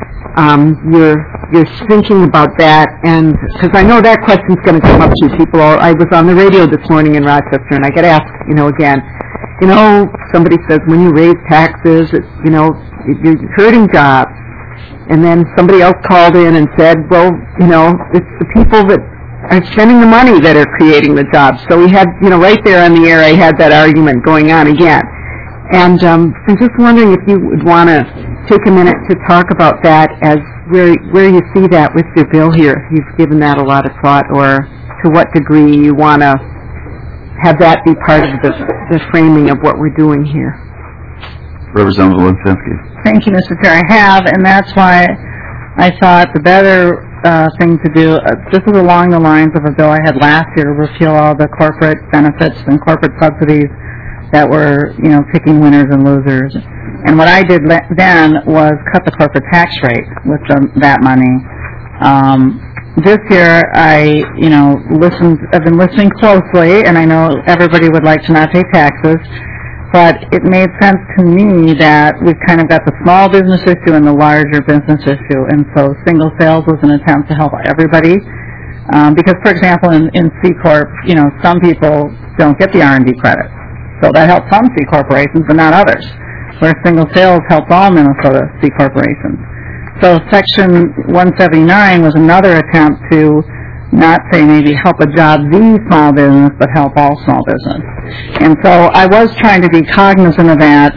you're thinking about that, and because I know that question's going to come up to people. I was on the radio this morning in Rochester, and I get asked, again, somebody says when you raise taxes, you're hurting jobs, and then somebody else called in and said, well, it's the people that are spending the money that are creating the jobs. So we had, right there on the air, I had that argument going on again. And I'm just wondering if you would want to take a minute to talk about that, as where you see that with your bill here. If you've given that a lot of thought, or to what degree you want to have that be part of the framing of what we're doing here. Representative Linczewski. Thank you, Mr. Chair. I have, and that's why I thought the better thing to do, this is along the lines of a bill I had last year to repeal all the corporate benefits and corporate subsidies that were, picking winners and losers. And what I did then was cut the corporate tax rate with that money. This year, I've been listening closely, and I know everybody would like to not pay taxes, but it made sense to me that we've kind of got the small business issue and the larger business issue, and so single sales was an attempt to help everybody Because, for example, in C Corp, some people don't get the R&D credit. So that helps some C corporations, but not others. Where single sales helps all Minnesota C corporations. So Section 179 was another attempt to not say maybe help a job the small business, but help all small business. And so I was trying to be cognizant of that,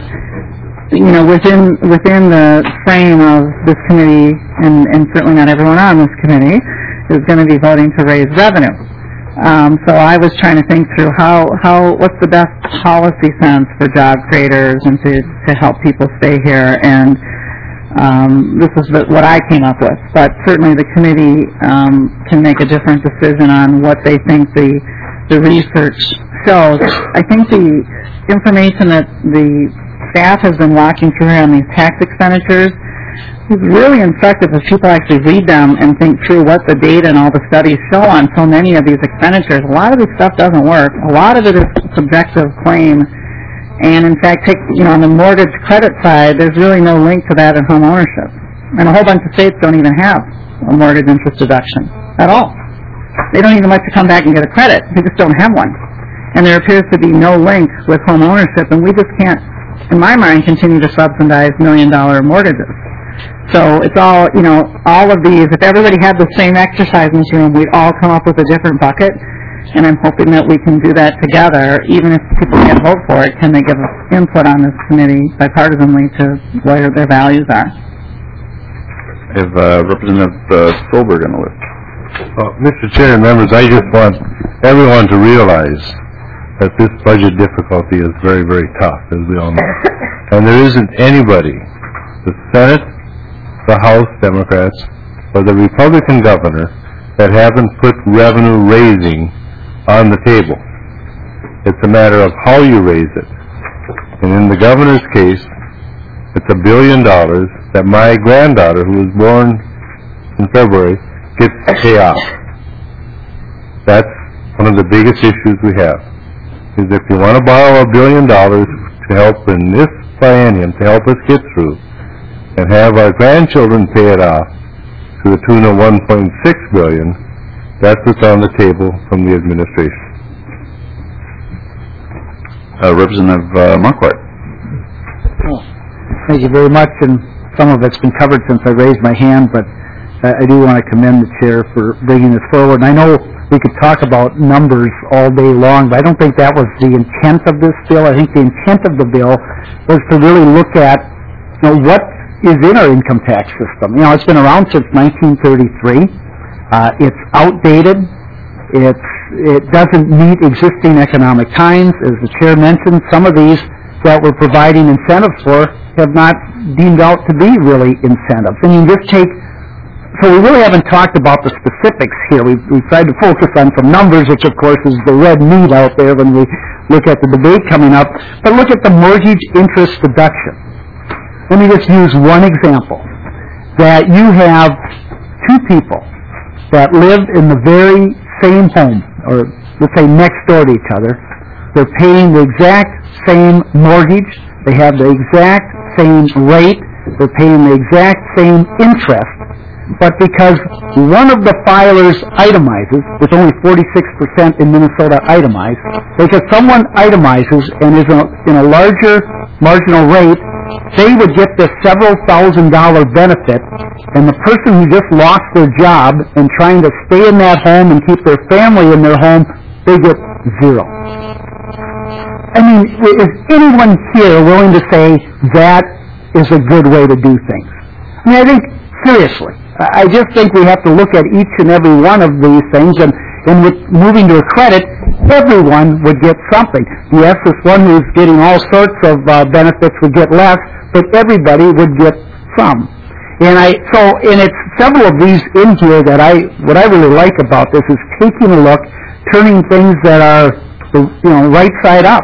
within the frame of this committee, and certainly not everyone on this committee is going to be voting to raise revenue. So I was trying to think through what's the best policy sense for job creators and to help people stay here, and this is what I came up with. But certainly the committee can make a different decision on what they think the research shows. I think the information that the staff has been walking through here on these tax expenditures is really instructive if people actually read them and think through what the data and all the studies show on so many of these expenditures. A lot of this stuff doesn't work. A lot of it is subjective claim. And in fact, on the mortgage credit side, there's really no link to that in home ownership. And a whole bunch of states don't even have a mortgage interest deduction at all. They don't even like to come back and get a credit. They just don't have one. And there appears to be no link with home ownership, and we just can't, in my mind, continue to subsidize million-dollar mortgages. So it's all, all of these, if everybody had the same exercise in this room, we'd all come up with a different bucket, and I'm hoping that we can do that together. Even if people can't vote for it, can they give us input on this committee bipartisanly to where their values are? I have Representative Stolberg on the list. Mr. Chair and members, I just want everyone to realize that this budget difficulty is very, very tough, as we all know. And there isn't anybody, the Senate, the House Democrats, or the Republican governor, that haven't put revenue raising on the table. It's a matter of how you raise it. And in the governor's case, it's $1 billion that my granddaughter, who was born in February, gets to pay off. That's one of the biggest issues we have. Is if you want to borrow $1 billion to help in this biennium, to help us get through, and have our grandchildren pay it off to the tune of $1.6 billion, that's what's on the table from the administration. Representative Marquardt. Thank you very much, and some of it's been covered since I raised my hand, but I do want to commend the chair for bringing this forward. And I know we could talk about numbers all day long, but I don't think that was the intent of this bill. I think the intent of the bill was to really look at what is in our income tax system. It's been around since 1933. It's outdated. It doesn't meet existing economic times. As the chair mentioned, some of these that we're providing incentives for have not deemed out to be really incentives. I mean, so we really haven't talked about the specifics here. We've tried to focus on some numbers, which of course is the red meat out there when we look at the debate coming up. But look at the mortgage interest deduction. Let me just use one example. That you have two people that live in the very same home, or let's say next door to each other. They're paying the exact same mortgage. They have the exact same rate. They're paying the exact same interest. But because one of the filers itemizes, with only 46% in Minnesota itemized, because someone itemizes and is in a larger marginal rate, they would get this several $1,000 benefit, and the person who just lost their job and trying to stay in that home and keep their family in their home, they get zero. I mean, is anyone here willing to say that is a good way to do things? I mean, I think, seriously, I just think we have to look at each and every one of these things, and with moving to a credit, everyone would get something. Yes, this one who's getting all sorts of benefits would get less, but everybody would get some. And it's several of these in here that what I really like about this is taking a look, turning things that are, right side up.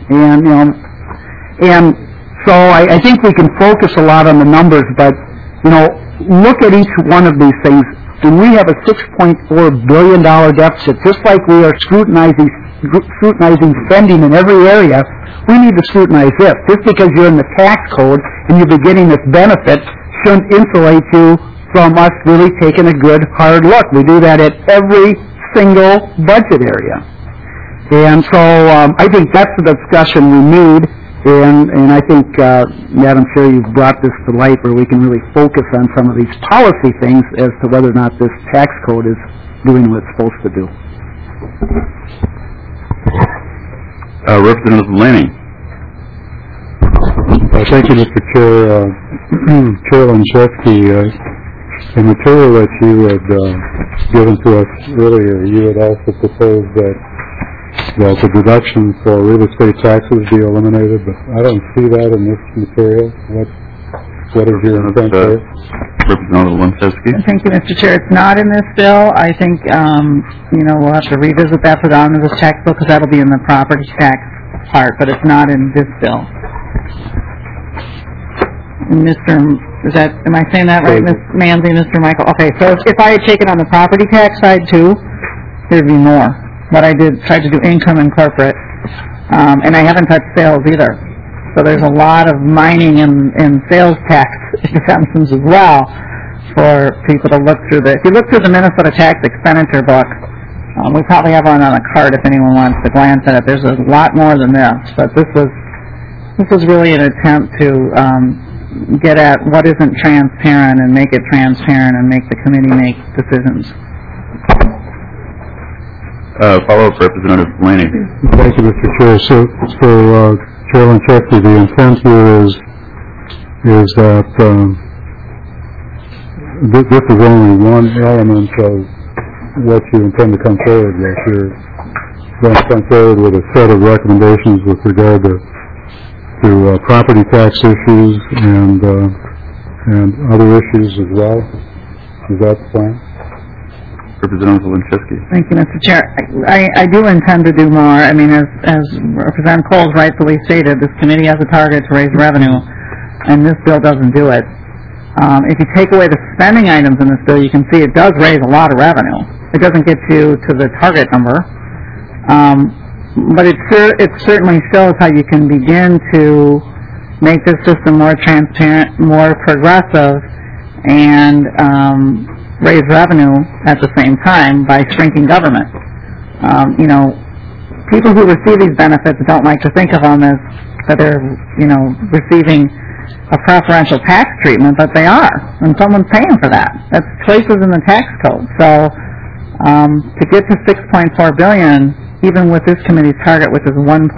And so I think we can focus a lot on the numbers, but, look at each one of these things. When we have a $6.4 billion deficit, just like we are scrutinizing spending in every area, we need to scrutinize this. Just because you're in the tax code and you're getting this benefit shouldn't insulate you from us really taking a good, hard look. We do that at every single budget area. And so I think that's the discussion we need, and I think, Madam Chair, you've brought this to light where we can really focus on some of these policy things as to whether or not this tax code is doing what it's supposed to do. Representative Laney. Thank you, Mr. Chair. Chair Lanchevsky, the material that you had given to us earlier, you had also proposed that the deduction for real estate taxes be eliminated, but I don't see that in this material. What is your intent there? Representative Lanchevsky. Thank you, Mr. Chair. It's not in this bill. I think, we'll have to revisit that for the omnibus tax bill because that'll be in the property tax part, but it's not in this bill. Am I saying that right, Ms. Manzi, Mr. Michael? Okay, so if I had taken on the property tax side too, there'd be more. But I tried to do income and corporate, and I haven't touched sales either. So there's a lot of mining and sales tax exemptions as well for people to look through. If you look through the Minnesota tax expenditure book, we probably have one on a card if anyone wants to glance at it. There's a lot more than this, but this was really an attempt to get at what isn't transparent and make it transparent and make the committee make decisions. Follow-up, Representative Laney. Thank you, Mr. Chair. So Chair Lanchevsky, the intent here is that this is only one element of what you intend to come forward with. You're going to come forward with a set of recommendations with regard to property tax issues and other issues as well. Is that the plan? Representative Lanchevsky. Thank you, Mr. Chair. I do intend to do more. I mean, as Representative Coles rightfully stated, this committee has a target to raise revenue, and this bill doesn't do it. If you take away the spending items in this bill, you can see it does raise a lot of revenue. It doesn't get you to the target number. But it certainly shows how you can begin to make this system more transparent, more progressive, and raise revenue at the same time by shrinking government. People who receive these benefits don't like to think of them as that they're, receiving a preferential tax treatment, but they are, and someone's paying for that. That's choices in the tax code. So to get to $6.4 billion, even with this committee's target, which is 1.5,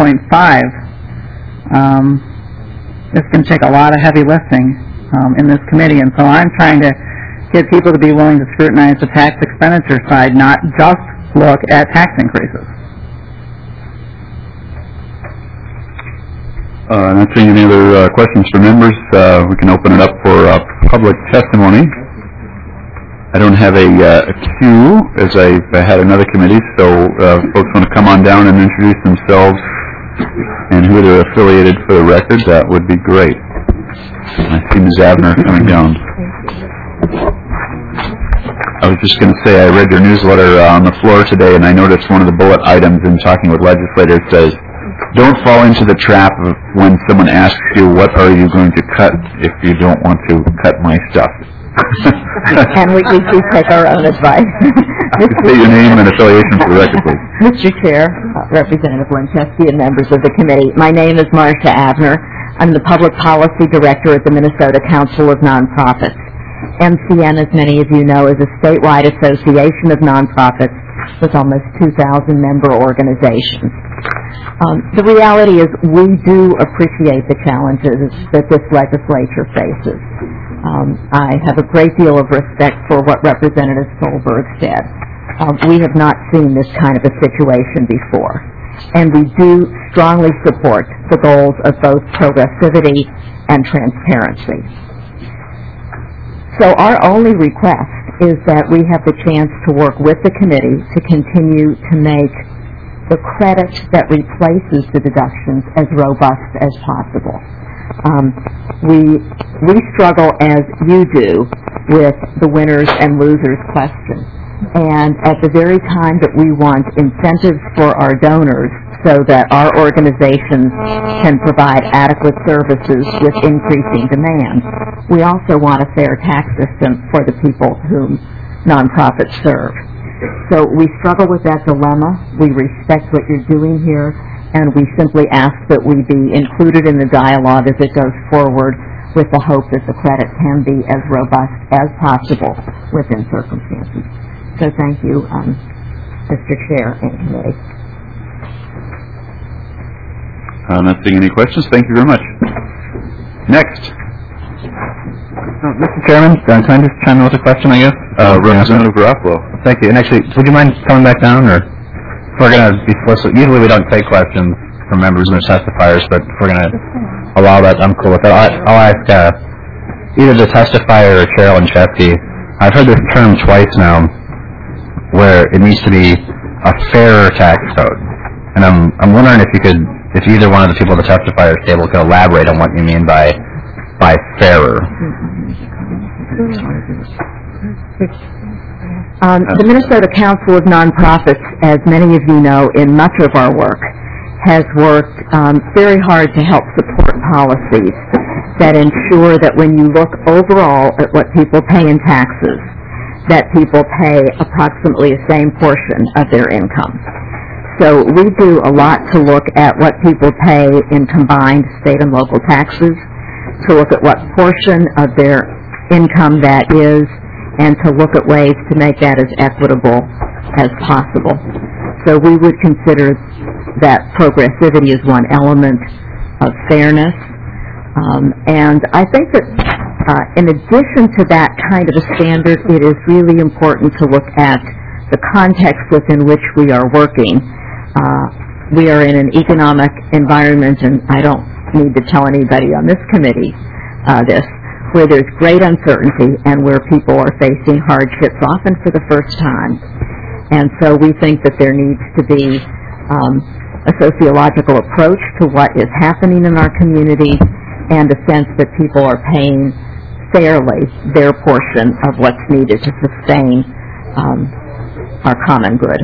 it's going to take a lot of heavy lifting in this committee. And so I'm trying to get people to be willing to scrutinize the tax expenditure side, not just look at tax increases. Not seeing any other questions from members. We can open it up for public testimony. I don't have a queue, as I had another committee, so folks want to come on down and introduce themselves and who they're affiliated for the record, that would be great. I see Ms. Abner coming down. I was just going to say, I read your newsletter on the floor today, and I noticed one of the bullet items in talking with legislators says, don't fall into the trap of when someone asks you, what are you going to cut if you don't want to cut my stuff? And we take our own advice. State your name and affiliation for the record, please. Mr. Chair, Representative Lanchevsky, and members of the committee, my name is Marcia Abner. I'm the Public Policy Director at the Minnesota Council of Nonprofits. MCN, as many of you know, is a statewide association of nonprofits with almost 2,000 member organizations. The reality is we do appreciate the challenges that this legislature faces. I have a great deal of respect for what Representative Solberg said. We have not seen this kind of a situation before, and we do strongly support the goals of both progressivity and transparency. So our only request is that we have the chance to work with the committee to continue to make the credit that replaces the deductions as robust as possible. We struggle, as you do, with the winners and losers question. And at the very time that we want incentives for our donors so that our organizations can provide adequate services with increasing demand. We also want a fair tax system for the people whom nonprofits serve. So we struggle with that dilemma. We respect what you're doing here, and we simply ask that we be included in the dialogue as it goes forward, with the hope that the credit can be as robust as possible within circumstances. So thank you, Mr. Chair and Committee. Not seeing any questions. Thank you very much. Next. Mr. Chairman, can I just chime in with a question, I guess? Representative Garofalo. Thank you. And actually, would you mind coming back down, or if we're going to be usually we don't take questions from members and their testifiers, but if we're going to allow that, I'm cool with that. I'll ask either the testifier or Chair Lanchevsky. I've heard this term twice now, where it needs to be a fairer tax code, and I'm wondering if either one of the people at the testifier table could elaborate on what you mean by fairer. The Minnesota Council of Nonprofits, as many of you know, in much of our work, has worked very hard to help support policies that ensure that when you look overall at what people pay in taxes, that people pay approximately the same portion of their income. So we do a lot to look at what people pay in combined state and local taxes, to look at what portion of their income that is, and to look at ways to make that as equitable as possible. So we would consider that progressivity is one element of fairness. And I think that in addition to that kind of a standard, it is really important to look at the context within which we are working. We are in an economic environment, and I don't need to tell anybody on this committee this, where there's great uncertainty and where people are facing hardships, often for the first time. And so we think that there needs to be a sociological approach to what is happening in our community, and a sense that people are paying fairly their portion of what's needed to sustain our common good.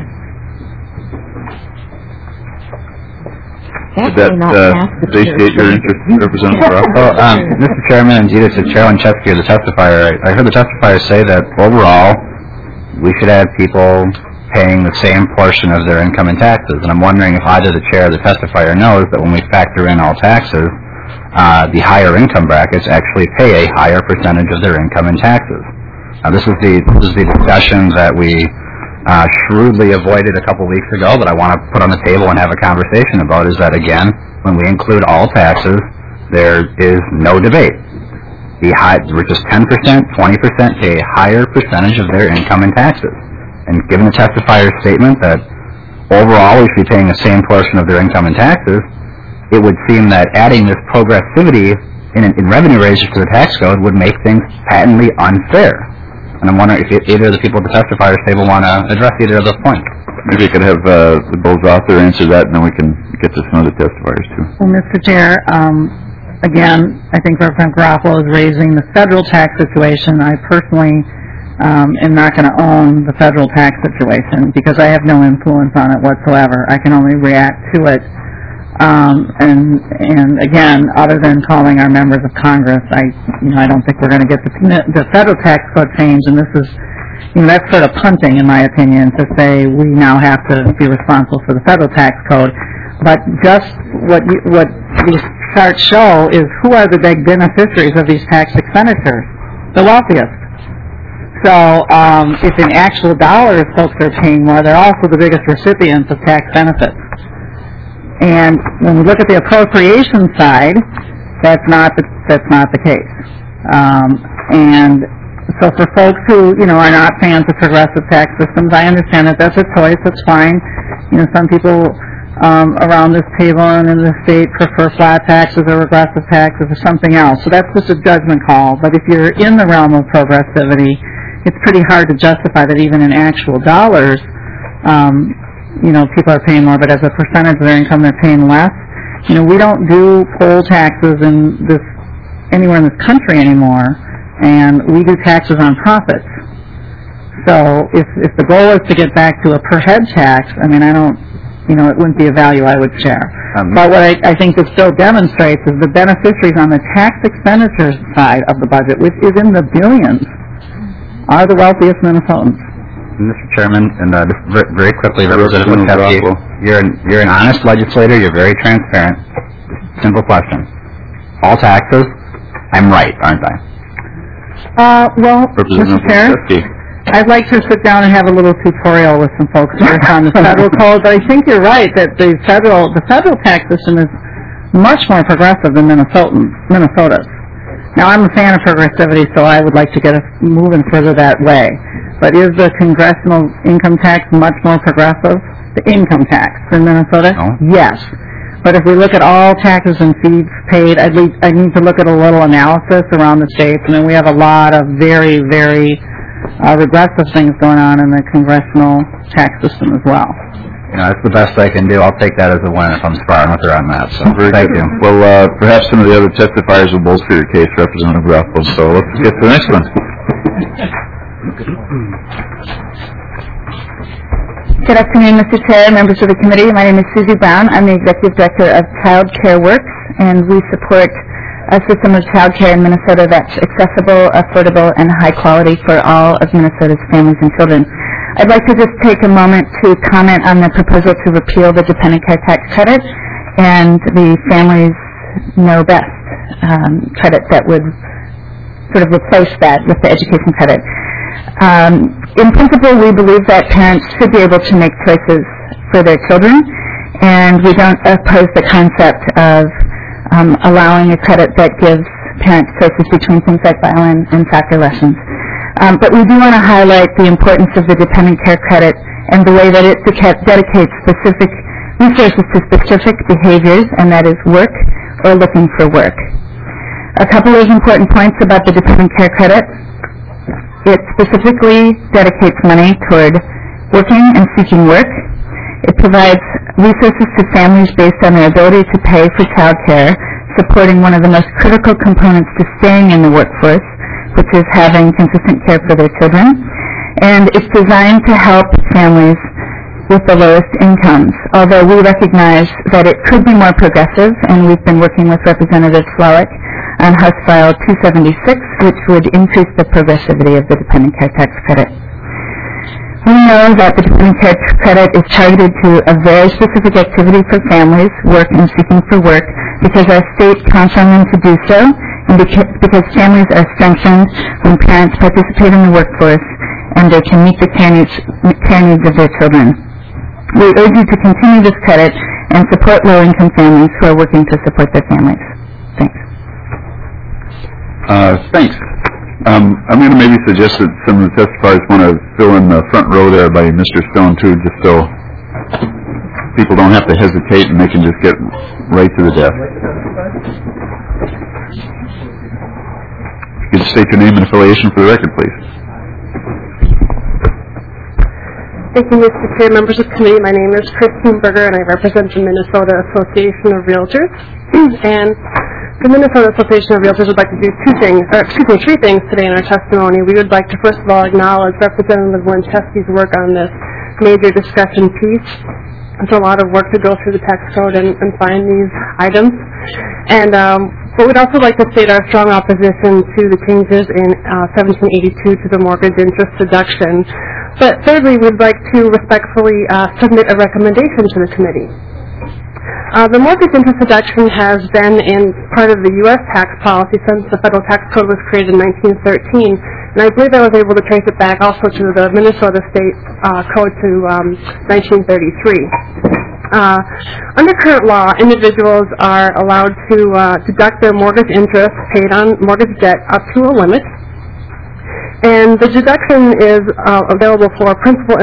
Did that satiate your interest, Representative Garofalo? Mr. Chairman, and either to Chair Lanchevsky or the testifier, I heard the testifier say that overall we should have people paying the same portion of their income in taxes. And I'm wondering if either the chair or the testifier knows that when we factor in all taxes, the higher income brackets actually pay a higher percentage of their income in taxes. Now, this is the discussion that we shrewdly avoided a couple weeks ago that I want to put on the table and have a conversation about, is that, again, when we include all taxes, there is no debate. We're just 10%, 20% pay a higher percentage of their income in taxes. And given the testifier's statement that overall we should be paying the same portion of their income in taxes, it would seem that adding this progressivity in revenue raises to the tax code would make things patently unfair. And I'm wondering if either of the people at the testifier's table want to address either of those points. Maybe I could have the Bill's author answer that, and then we can get to some of the testifiers, too. Well, Mr. Chair, again, I think Representative Garofalo is raising the federal tax situation. I personally am not going to own the federal tax situation because I have no influence on it whatsoever. I can only react to it. And again, other than calling our members of Congress, I don't think we're going to get the federal tax code changed. And this is, that's sort of punting, in my opinion, to say we now have to be responsible for the federal tax code. But just what these charts show is who are the big beneficiaries of these tax expenditures? The wealthiest. So if in actual dollars folks are paying more, they're also the biggest recipients of tax benefits. And when we look at the appropriation side, that's not the case. And so for folks who are not fans of progressive tax systems, I understand that that's a choice. That's fine. Some people around this table and in the state prefer flat taxes or regressive taxes or something else. So that's just a judgment call. But if you're in the realm of progressivity, it's pretty hard to justify that even in actual dollars, people are paying more, but as a percentage of their income, they're paying less. We don't do poll taxes anywhere in this country anymore, and we do taxes on profits. So if the goal is to get back to a per head tax, I it wouldn't be a value I would share. But what I think this bill demonstrates is the beneficiaries on the tax expenditures side of the budget, which is in the billions, are the wealthiest Minnesotans. Mr. Chairman, and just very quickly, Representative Winchevsky, you're an honest legislator. You're very transparent. Simple question. All taxes, I'm right, aren't I? Well, Mr. Chair, I'd like to sit down and have a little tutorial with some folks first on the federal code, but I think you're right that the federal tax system is much more progressive than Minnesota's. Now, I'm a fan of progressivity, so I would like to get us moving further that way. But is the congressional income tax much more progressive? The income tax in Minnesota? No. Yes. But if we look at all taxes and fees paid, I need to look at a little analysis around the states. I mean, we have a lot of very, very regressive things going on in the congressional tax system as well. That's the best I can do. I'll take that as a win if I'm sparring with her on that. So thank you. Well, perhaps some of the other testifiers will bolster your case, Representative Graffo. So let's get to the next one. Good afternoon, Mr. Chair, members of the committee. My name is Susie Brown. I'm the Executive Director of Child Care Works, and we support a system of child care in Minnesota that's accessible, affordable, and high quality for all of Minnesota's families and children. I'd like to just take a moment to comment on the proposal to repeal the dependent care tax credit and the Families Know Best credit that would sort of replace that with the education credit. In principle, we believe that parents should be able to make choices for their children, and we don't oppose the concept of allowing a credit that gives parents choices between things like violin and soccer lessons. But we do want to highlight the importance of the dependent care credit and the way that it dedicates specific resources to specific behaviors, and that is work or looking for work. A couple of important points about the dependent care credit. It specifically dedicates money toward working and seeking work. It provides resources to families based on their ability to pay for child care, supporting one of the most critical components to staying in the workforce, which is having consistent care for their children. And it's designed to help families with the lowest incomes, although we recognize that it could be more progressive, and we've been working with Representative Slawik on House File 276, which would increase the progressivity of the dependent care tax credit. We know that the dependent care credit is targeted to a very specific activity for families, work and seeking for work, because our state counts on them to do so, and because families are strengthened when parents participate in the workforce and they can meet the care needs of their children. We urge you to continue this credit and support low-income families who are working to support their families. Thanks. Thanks. I'm going to maybe suggest that some of the testifiers want to fill in the front row there by Mr. Stone, too, just so people don't have to hesitate and they can just get right to the desk. If you could state your name and affiliation for the record, please. Thank you, Mr. Chair, members of the committee. My name is Christine Berger, and I represent the Minnesota Association of Realtors. And the Minnesota Association of Realtors would like to do three things today in our testimony. We would like to first of all acknowledge Representative Winchevsky's work on this major discussion piece. It's a lot of work to go through the tax code and find these items. And but we'd also like to state our strong opposition to the changes in 1782 to the mortgage interest deduction. But thirdly, we'd like to respectfully submit a recommendation to the committee. The mortgage interest deduction has been in part of the U.S. tax policy since the federal tax code was created in 1913, and I believe I was able to trace it back also to the Minnesota state code to 1933. Under current law, individuals are allowed to deduct their mortgage interest paid on mortgage debt up to a limit, and the deduction is available for principal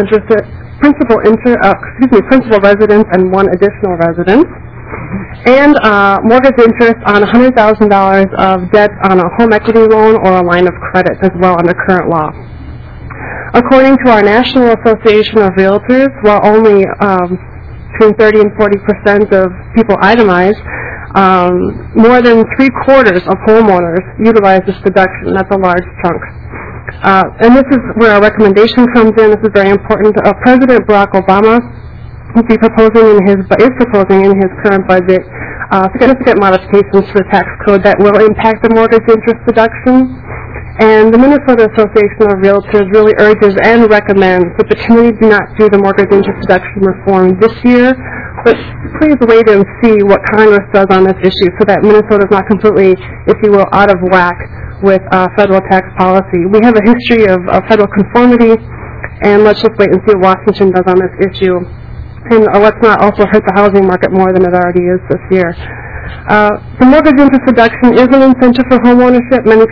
residence and one additional residence, and mortgage interest on $100,000 of debt on a home equity loan or a line of credit as well under current law. According to our National Association of Realtors, while only between 30 and 40% of people itemize, more than 3/4 of homeowners utilize this deduction. That's a large chunk. And this is where our recommendation comes in. This is very important. President Barack Obama is proposing in his current budget significant modifications to the tax code that will impact the mortgage interest deduction. And the Minnesota Association of Realtors really urges and recommends that the committee do not do the mortgage interest deduction reform this year, but please wait and see what Congress does on this issue so that Minnesota is not completely, if you will, out of whack with federal tax policy. We have a history of federal conformity, and let's just wait and see what Washington does on this issue. And let's not also hurt the housing market more than it already is this year. The mortgage interest deduction is an incentive for home ownership. Many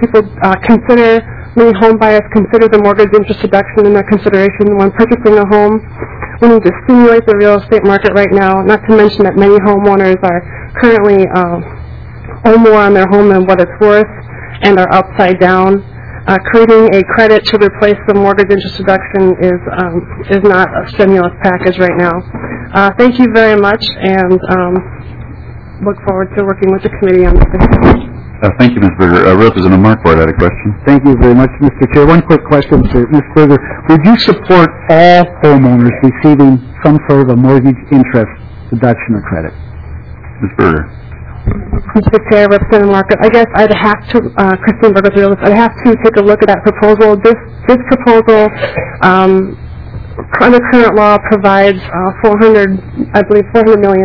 home buyers consider the mortgage interest deduction in their consideration when purchasing a home. We need to stimulate the real estate market right now, not to mention that many homeowners are currently owe more on their home than what it's worth and are upside down. Creating a credit to replace the mortgage interest deduction is not a stimulus package right now. Thank you very much, and look forward to working with the committee on this issue. Thank you, Ms. Berger. Representative Marquardt had a question. Thank you very much, Mr. Chair. One quick question for Ms. Berger. Would you support all homeowners receiving some sort of a mortgage interest deduction or credit? Ms. Berger. Mr. Chair, Representative Marquardt, I guess I'd have to, Christine Berger's realist, I'd have to take a look at that proposal. This proposal, under current law, provides $400 million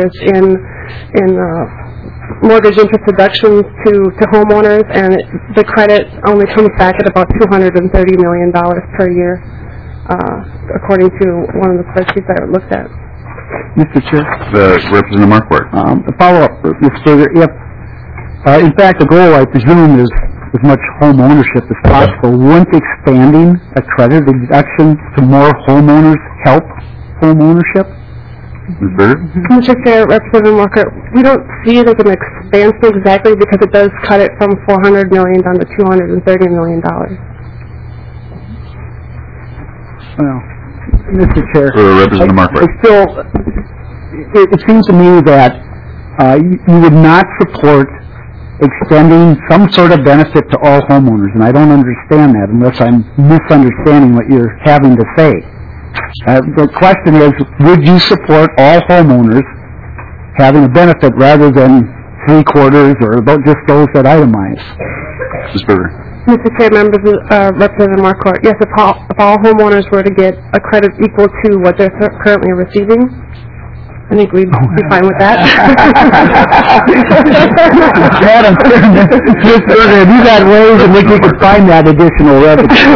in mortgage interest deductions to homeowners, and the credit only comes back at about $230 million per year, according to one of the spreadsheets I looked at. Mr. Chair. Representative Marquardt. A follow-up, Ms. Berger. If, in fact, the goal, I presume, is as much home ownership as possible, wouldn't expanding a credit deduction to more homeowners help home ownership? Ms. Berger? Mr. Chair, Representative Marquardt, we don't see it as an expansion exactly because it does cut it from $400 million down to $230 million. Well, Mr. Chair, Representative Marquardt. It seems to me that you would not support extending some sort of benefit to all homeowners, and I don't understand that unless I'm misunderstanding what you're having to say. The question is, would you support all homeowners having a benefit rather than three-quarters or about just those that itemize? Ms. Berger. Mr. Chair, members, Representative Marquardt, yes, if all homeowners were to get a credit equal to what they're currently receiving, I think we'd be fine with that. Madam Chairman, Ms. Berger, you got ways in which we could find that additional revenue.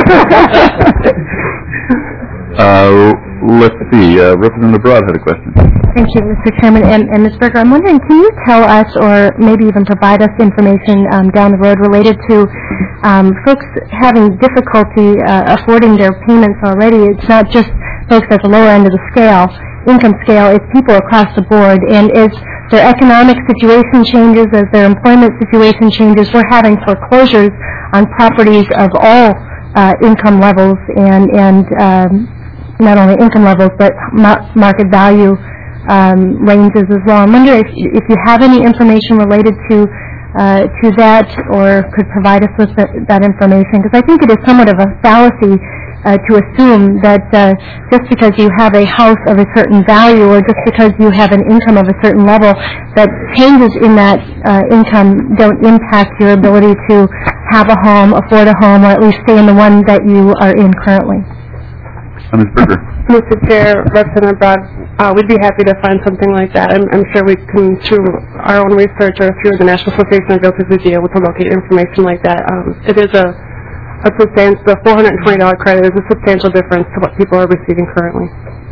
Let's see. Representative Broad had a question. Thank you, Mr. Chairman. And Ms. Berger, I'm wondering, can you tell us or maybe even provide us information down the road related to folks having difficulty affording their payments already? It's not just folks at the lower end of the income scale, it's people across the board. And as their economic situation changes, as their employment situation changes, we're having foreclosures on properties of all income levels and not only income levels, but market value ranges as well. I'm wondering if you have any information related to that, or could provide us with that information, because I think it is somewhat of a fallacy to assume that just because you have a house of a certain value, or just because you have an income of a certain level, that changes in that income don't impact your ability to have a home, afford a home, or at least stay in the one that you are in currently. Ms. Berger. Mr. Chair, Representative Broad, we'd be happy to find something like that. I'm sure we can, through our own research or through the National Association of Realtors, we'd be able to locate information like that. It is the $420 credit is a substantial difference to what people are receiving currently.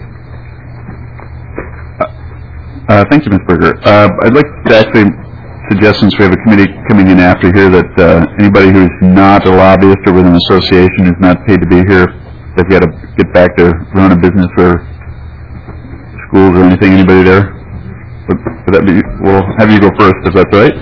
Thank you, Ms. Berger. I'd like to actually suggest, since we have a committee coming in after here, that anybody who's not a lobbyist or with an association who's not paid to be here, if you got to get back to run a business or schools or anything, anybody there? Would that be? We'll have you go first, if that's all right.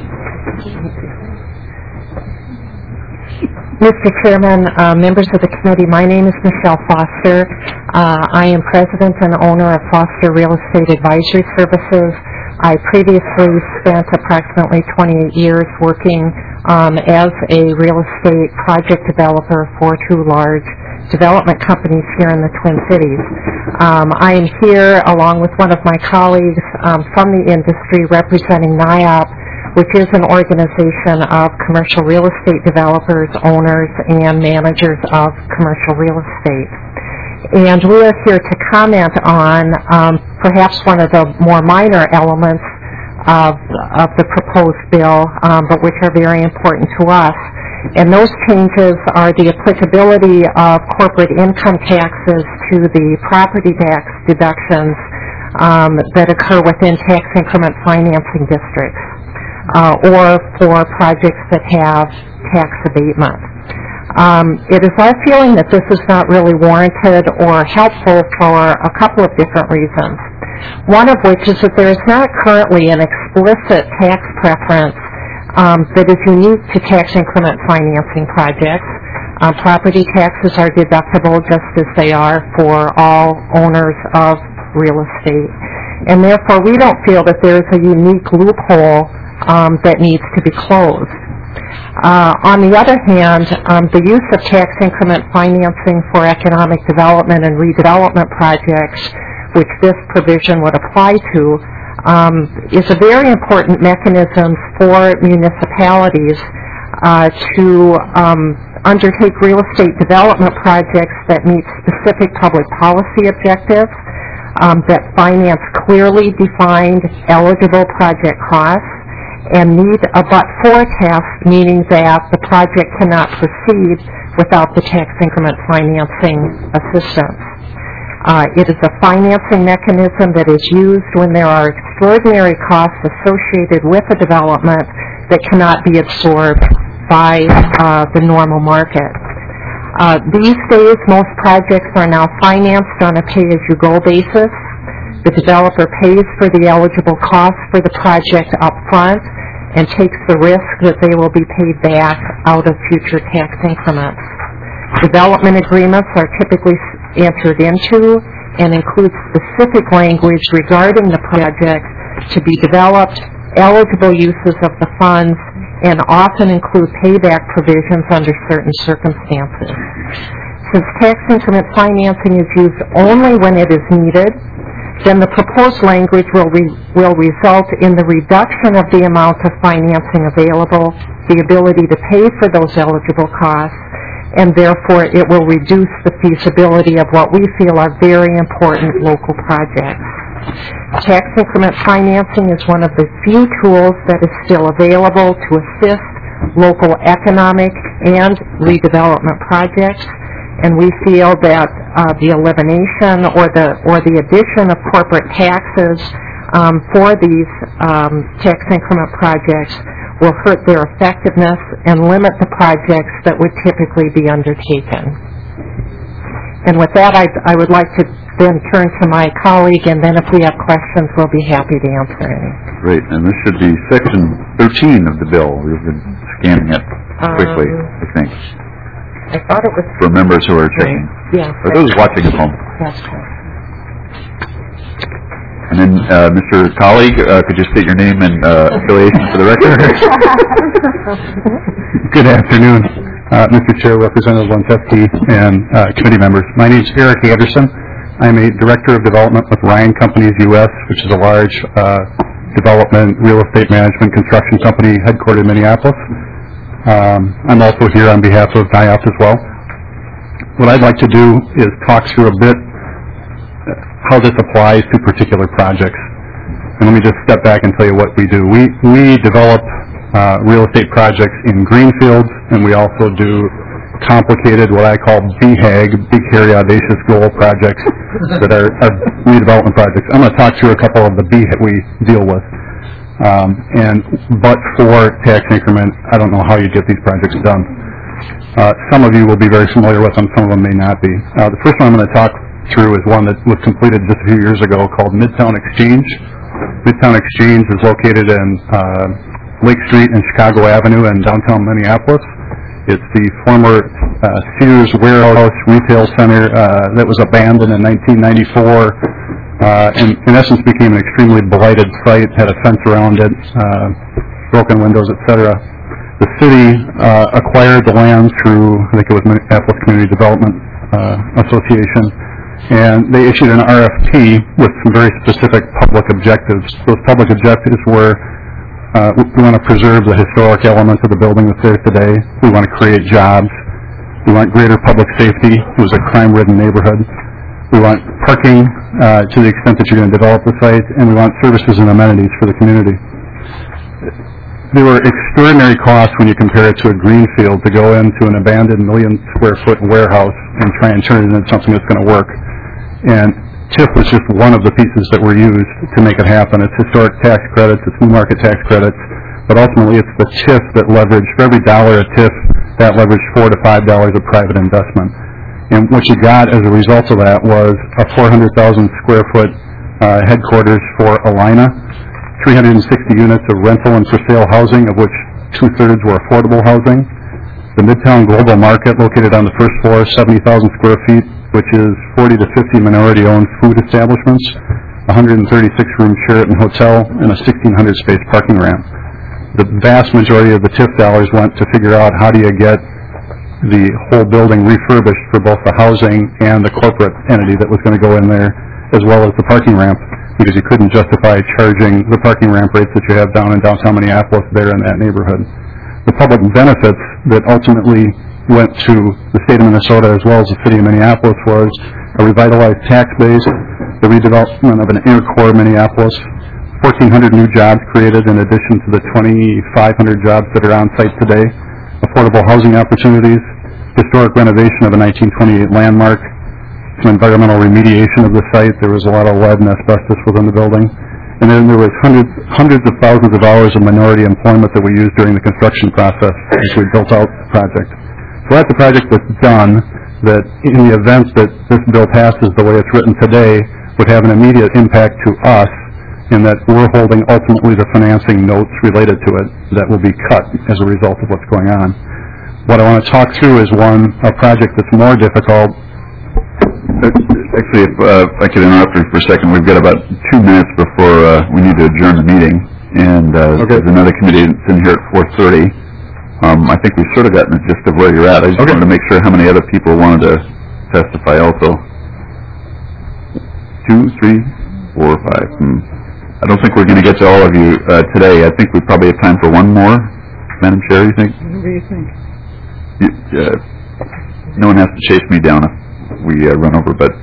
Mr. Chairman, members of the committee, my name is Michelle Foster. I am president and owner of Foster Real Estate Advisory Services. I previously spent approximately 28 years working as a real estate project developer for two large development companies here in the Twin Cities. I am here along with one of my colleagues from the industry representing NIOP, which is an organization of commercial real estate developers, owners, and managers of commercial real estate. And we are here to comment on perhaps one of the more minor elements of the proposed bill, but which are very important to us. And those changes are the applicability of corporate income taxes to the property tax deductions that occur within tax increment financing districts. Or for projects that have tax abatement. It is our feeling that this is not really warranted or helpful for a couple of different reasons. One of which is that there is not currently an explicit tax preference that is unique to tax increment financing projects. Property taxes are deductible just as they are for all owners of real estate. And therefore, we don't feel that there is a unique loophole that needs to be closed. On the other hand, the use of tax increment financing for economic development and redevelopment projects, which this provision would apply to, is a very important mechanism for municipalities to undertake real estate development projects that meet specific public policy objectives, that finance clearly defined eligible project costs, and need a but-for test, meaning that the project cannot proceed without the tax increment financing assistance. It is a financing mechanism that is used when there are extraordinary costs associated with a development that cannot be absorbed by the normal market. These days, most projects are now financed on a pay-as-you-go basis. The developer pays for the eligible costs for the project up front and takes the risk that they will be paid back out of future tax increments. Development agreements are typically entered into and include specific language regarding the project to be developed, eligible uses of the funds, and often include payback provisions under certain circumstances. Since tax increment financing is used only when it is needed, then the proposed language will result in the reduction of the amount of financing available, the ability to pay for those eligible costs, and therefore it will reduce the feasibility of what we feel are very important local projects. Tax increment financing is one of the few tools that is still available to assist local economic and redevelopment projects, and we feel that the elimination or the addition of corporate taxes for these tax increment projects will hurt their effectiveness and limit the projects that would typically be undertaken. And with that, I would like to then turn to my colleague, and then if we have questions, we'll be happy to answer any. Great, and this should be section 13 of the bill. We've been scanning it quickly, I think. I thought it was... For members who are checking. Yeah. For those watching at home. That's correct. And then, Mr. Colleague, could you state your name and affiliation for the record? Good afternoon, Mr. Chair, Representative Lenczewski, and committee members. My name is Eric Anderson. I'm a Director of Development with Ryan Companies U.S., which is a large development, real estate management, construction company headquartered in Minneapolis. I'm also here on behalf of NIOP as well. What I'd like to do is talk through a bit how this applies to particular projects. And let me just step back and tell you what we do. We develop real estate projects in greenfields, and we also do complicated, what I call BHAG, Big Hairy Audacious Goal projects that are redevelopment projects. I'm going to talk through a couple of the BHAG we deal with. But for tax increment, I don't know how you get these projects done. Some of you will be very familiar with them, some of them may not be. The first one I'm going to talk through is one that was completed just a few years ago called Midtown Exchange. Midtown Exchange is located in Lake Street and Chicago Avenue in downtown Minneapolis. It's the former Sears Warehouse Retail Center that was abandoned in 1994. And in essence became an extremely blighted site, had a fence around it, broken windows, etc. The city acquired the land through, I think it was Minneapolis Community Development Association, and they issued an RFP with some very specific public objectives. Those public objectives were, we want to preserve the historic elements of the building that's there today. We want to create jobs. We want greater public safety. It was a crime-ridden neighborhood. We want parking to the extent that you're going to develop the site, and we want services and amenities for the community. There were extraordinary costs when you compare it to a greenfield to go into an abandoned million-square-foot warehouse and try and turn it into something that's going to work. And TIF was just one of the pieces that were used to make it happen. It's historic tax credits, it's new market tax credits, but ultimately it's the TIF that leveraged, for every dollar of TIF, that leveraged $4 to $5 of private investment. And what you got as a result of that was a 400,000 square foot headquarters for Alina, 360 units of rental and for sale housing, of which 2/3 were affordable housing. The Midtown Global Market, located on the first floor, 70,000 square feet, which is 40 to 50 minority-owned food establishments, 136-room Sheraton hotel, and a 1,600-space parking ramp. The vast majority of the TIF dollars went to figure out how do you get the whole building refurbished for both the housing and the corporate entity that was going to go in there, as well as the parking ramp, because you couldn't justify charging the parking ramp rates that you have down in downtown Minneapolis there in that neighborhood. The public benefits that ultimately went to the state of Minnesota as well as the city of Minneapolis was a revitalized tax base, the redevelopment of an inner core Minneapolis, 1,400 new jobs created in addition to the 2,500 jobs that are on site today, affordable housing opportunities, historic renovation of a 1928 landmark, some environmental remediation of the site. There was a lot of lead and asbestos within the building. And then there was hundreds of thousands of hours of minority employment that we used during the construction process as we built out the project. So that's a project that's done that in the event that this bill passes the way it's written today would have an immediate impact to us in that we're holding ultimately the financing notes related to it that will be cut as a result of what's going on. What I want to talk through is a project that's more difficult. Actually, if I could interrupt you for a second, we've got about 2 minutes before we need to adjourn the meeting, and there's another committee that's in here at 4:30. I think we've sort of gotten the gist of where you're at. I just wanted to make sure how many other people wanted to testify also. 2, 3, 4, 5. I don't think we're going to get to all of you today. I think we probably have time for one more. Madam Chair, you think? What do you think? No one has to chase me down if we run over, but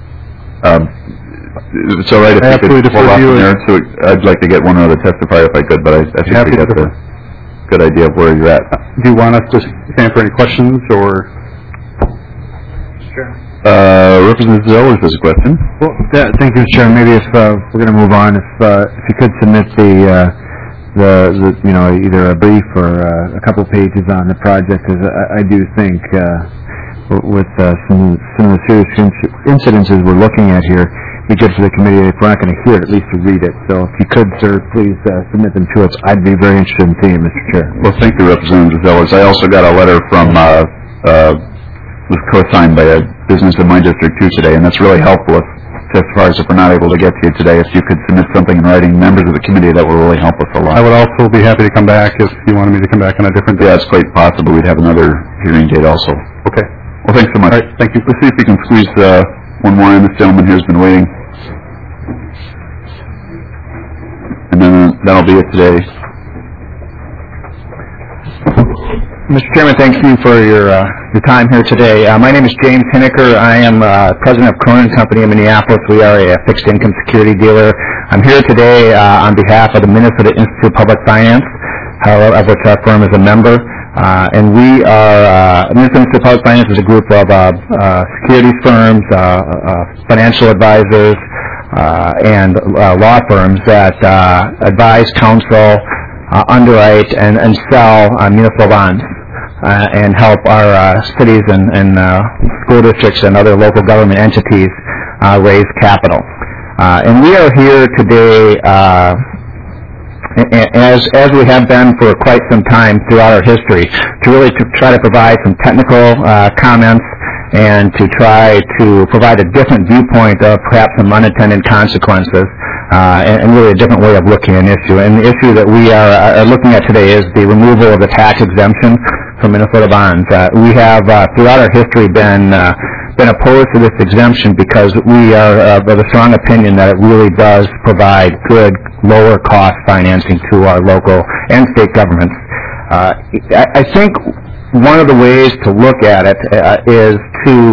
it's all right if you could pull off from there. So I'd like to get one other testifier if I could, but I think we got the good idea of where you're at. Do you want us to stand for any questions, or? Sure. Representative Zellers has a question. Well, thank you, Mr. Chairman. Maybe if we're going to move on, if you could submit the either a brief or a couple pages on the project, because I do think with some of the serious incidences we're looking at here, it'd be good for the committee, if we're not going to hear it, at least to read it. So if you could, sir, please submit them to us. I'd be very interested in seeing it, Mr. Chair. Well, thank you, Representative Zellers. I also got a letter from was co-signed by a business in my district too today, and that's really helpful if testifiers, if we're not able to get to you today, if you could submit something in writing, members of the committee, that will really help us a lot. I would also be happy to come back if you wanted me to come back on a different day. Yeah, it's quite possible we'd have another hearing date also. Okay. Well, thanks so much. All right, thank you. Let's see if we can squeeze one more in. This gentleman here has been waiting. And then that'll be it today. Mr. Chairman, thank you for your time here today. My name is James Hineker. I am president of Cronin Company in Minneapolis. We are a fixed income security dealer. I'm here today on behalf of the Minnesota Institute of Public Finance, of which our firm is a member. And we are, Minnesota Institute of Public Finance is a group of securities firms, financial advisors, and law firms that advise, counsel, underwrite, and sell municipal bonds. And help our cities and school districts and other local government entities raise capital. And we are here today, as we have been for quite some time throughout our history, to really try to provide some technical comments and to try to provide a different viewpoint of perhaps some unintended consequences and really a different way of looking at an issue. And the issue that we are looking at today is the removal of the tax exemption from Minnesota bonds. We have, throughout our history, been been opposed to this exemption because we are of a strong opinion that it really does provide good, lower-cost financing to our local and state governments. I think one of the ways to look at it is to,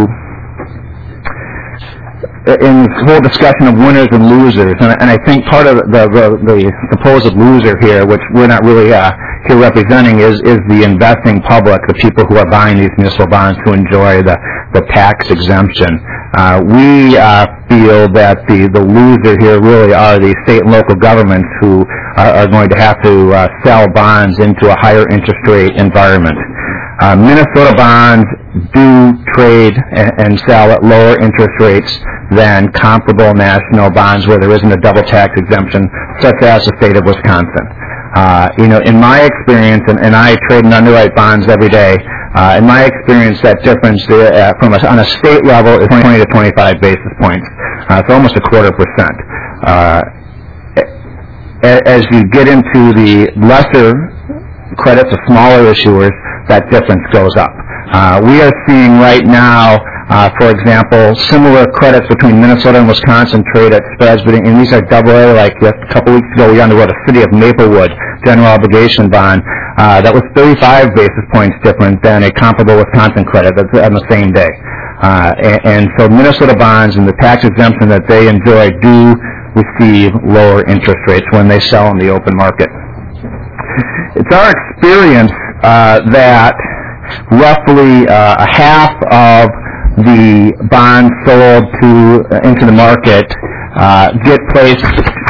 in this whole discussion of winners and losers, and I think part of the supposed loser here, which we're not really here representing, is the investing public, the people who are buying these municipal bonds who enjoy the tax exemption. We feel that the loser here really are the state and local governments who are going to have to sell bonds into a higher interest rate environment. Minnesota bonds do trade and sell at lower interest rates than comparable national bonds where there isn't a double tax exemption, such as the state of Wisconsin. In my experience, and I trade and underwrite bonds every day, in my experience, that difference on a state level is 20 to 25 basis points. It's almost a 0.25%. As you get into the lesser credits of smaller issuers, that difference goes up. We are seeing right now, for example, similar credits between Minnesota and Wisconsin trade at spreads, and these are AA. Like just a couple weeks ago, we underwrote a City of Maplewood general obligation bond that was 35 basis points different than a comparable Wisconsin credit that's on the same day. And so Minnesota bonds and the tax exemption that they enjoy do receive lower interest rates when they sell in the open market. It's our experience that roughly a half of the bonds sold into the market get placed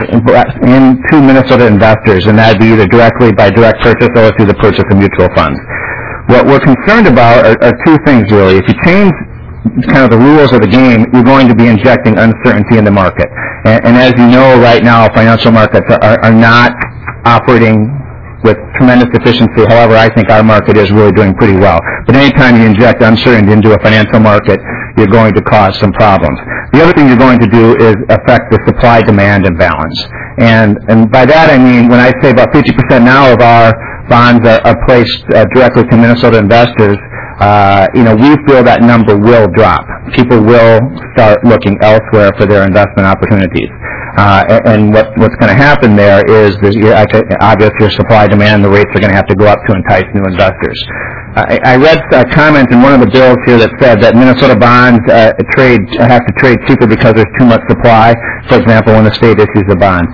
into Minnesota investors, and that'd be either directly by direct purchase or through the purchase of mutual funds. What we're concerned about are two things, really. If you change kind of the rules of the game, you're going to be injecting uncertainty in the market. And as you know, right now, financial markets are not operating with tremendous efficiency. However, I think our market is really doing pretty well. But anytime you inject uncertainty into a financial market, you're going to cause some problems. The other thing you're going to do is affect the supply-demand imbalance. And by that I mean, when I say about 50% now of our bonds are placed directly to Minnesota investors, we feel that number will drop. People will start looking elsewhere for their investment opportunities. And what's going to happen there is, obviously, your supply-demand, the rates are going to have to go up to entice new investors. I read a comment in one of the bills here that said that Minnesota bonds have to trade cheaper because there's too much supply, for example, when the state issues a bond.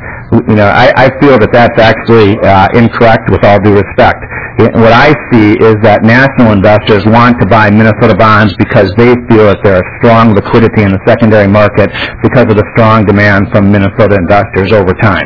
I feel that that's actually incorrect with all due respect. What I see is that national investors want to buy Minnesota bonds because they feel that there are strong liquidity in the secondary market because of the strong demand from Minnesota investors over time.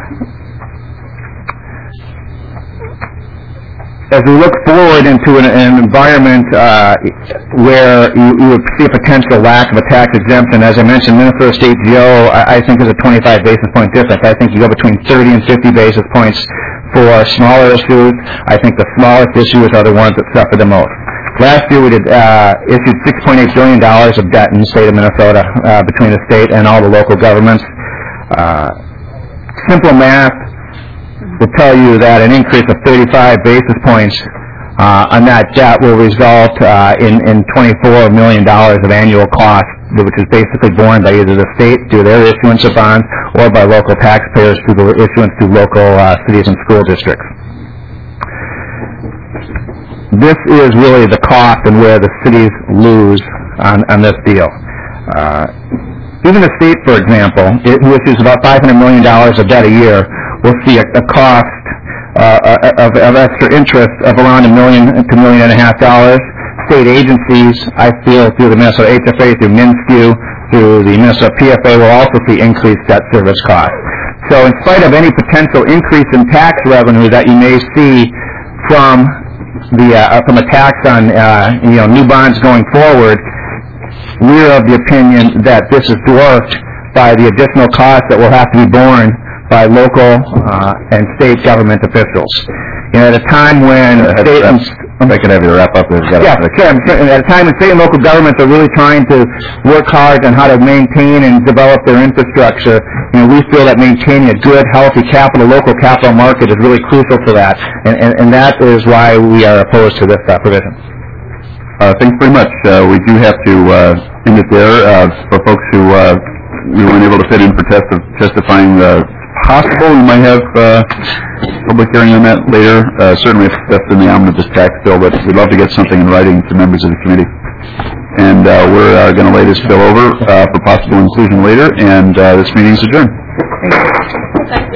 As we look forward into an environment where you would see a potential lack of a tax exemption, as I mentioned, Minnesota State GO, I think is a 25 basis point difference. I think you go between 30 and 50 basis points for smaller issues. I think the smallest issues are the ones that suffer the most. Last year we issued $6.8 billion of debt in the state of Minnesota between the state and all the local governments. Simple math will tell you that an increase of 35 basis points on that debt will result in $24 million of annual cost, which is basically borne by either the state through their issuance of bonds or by local taxpayers through the issuance to local cities and school districts. This is really the cost and where the cities lose on this deal. Even the state, for example, who issues about $500 million of debt a year, will see a cost of extra interest of around $1 million to $1.5 million. State agencies, I feel, through the Minnesota HFA, through MnSCU, through the Minnesota PFA, will also see increased debt service costs. So in spite of any potential increase in tax revenue that you may see from a tax on new bonds going forward, we're of the opinion that this is dwarfed by the additional costs that will have to be borne by local and state government officials. At a time when state and I can have you wrap up. Yeah, sure. At a time when state and local governments are really trying to work hard on how to maintain and develop their infrastructure, we feel that maintaining a good, healthy local capital market is really crucial for that, and that is why we are opposed to this provision. Thanks very much. We do have to end it there. For folks who we weren't able to fit in for testifying, possible we might have public hearing on that later. Certainly if that's in the omnibus tax bill, but we'd love to get something in writing to members of the committee. And we're going to lay this bill over for possible inclusion later, and this meeting is adjourned.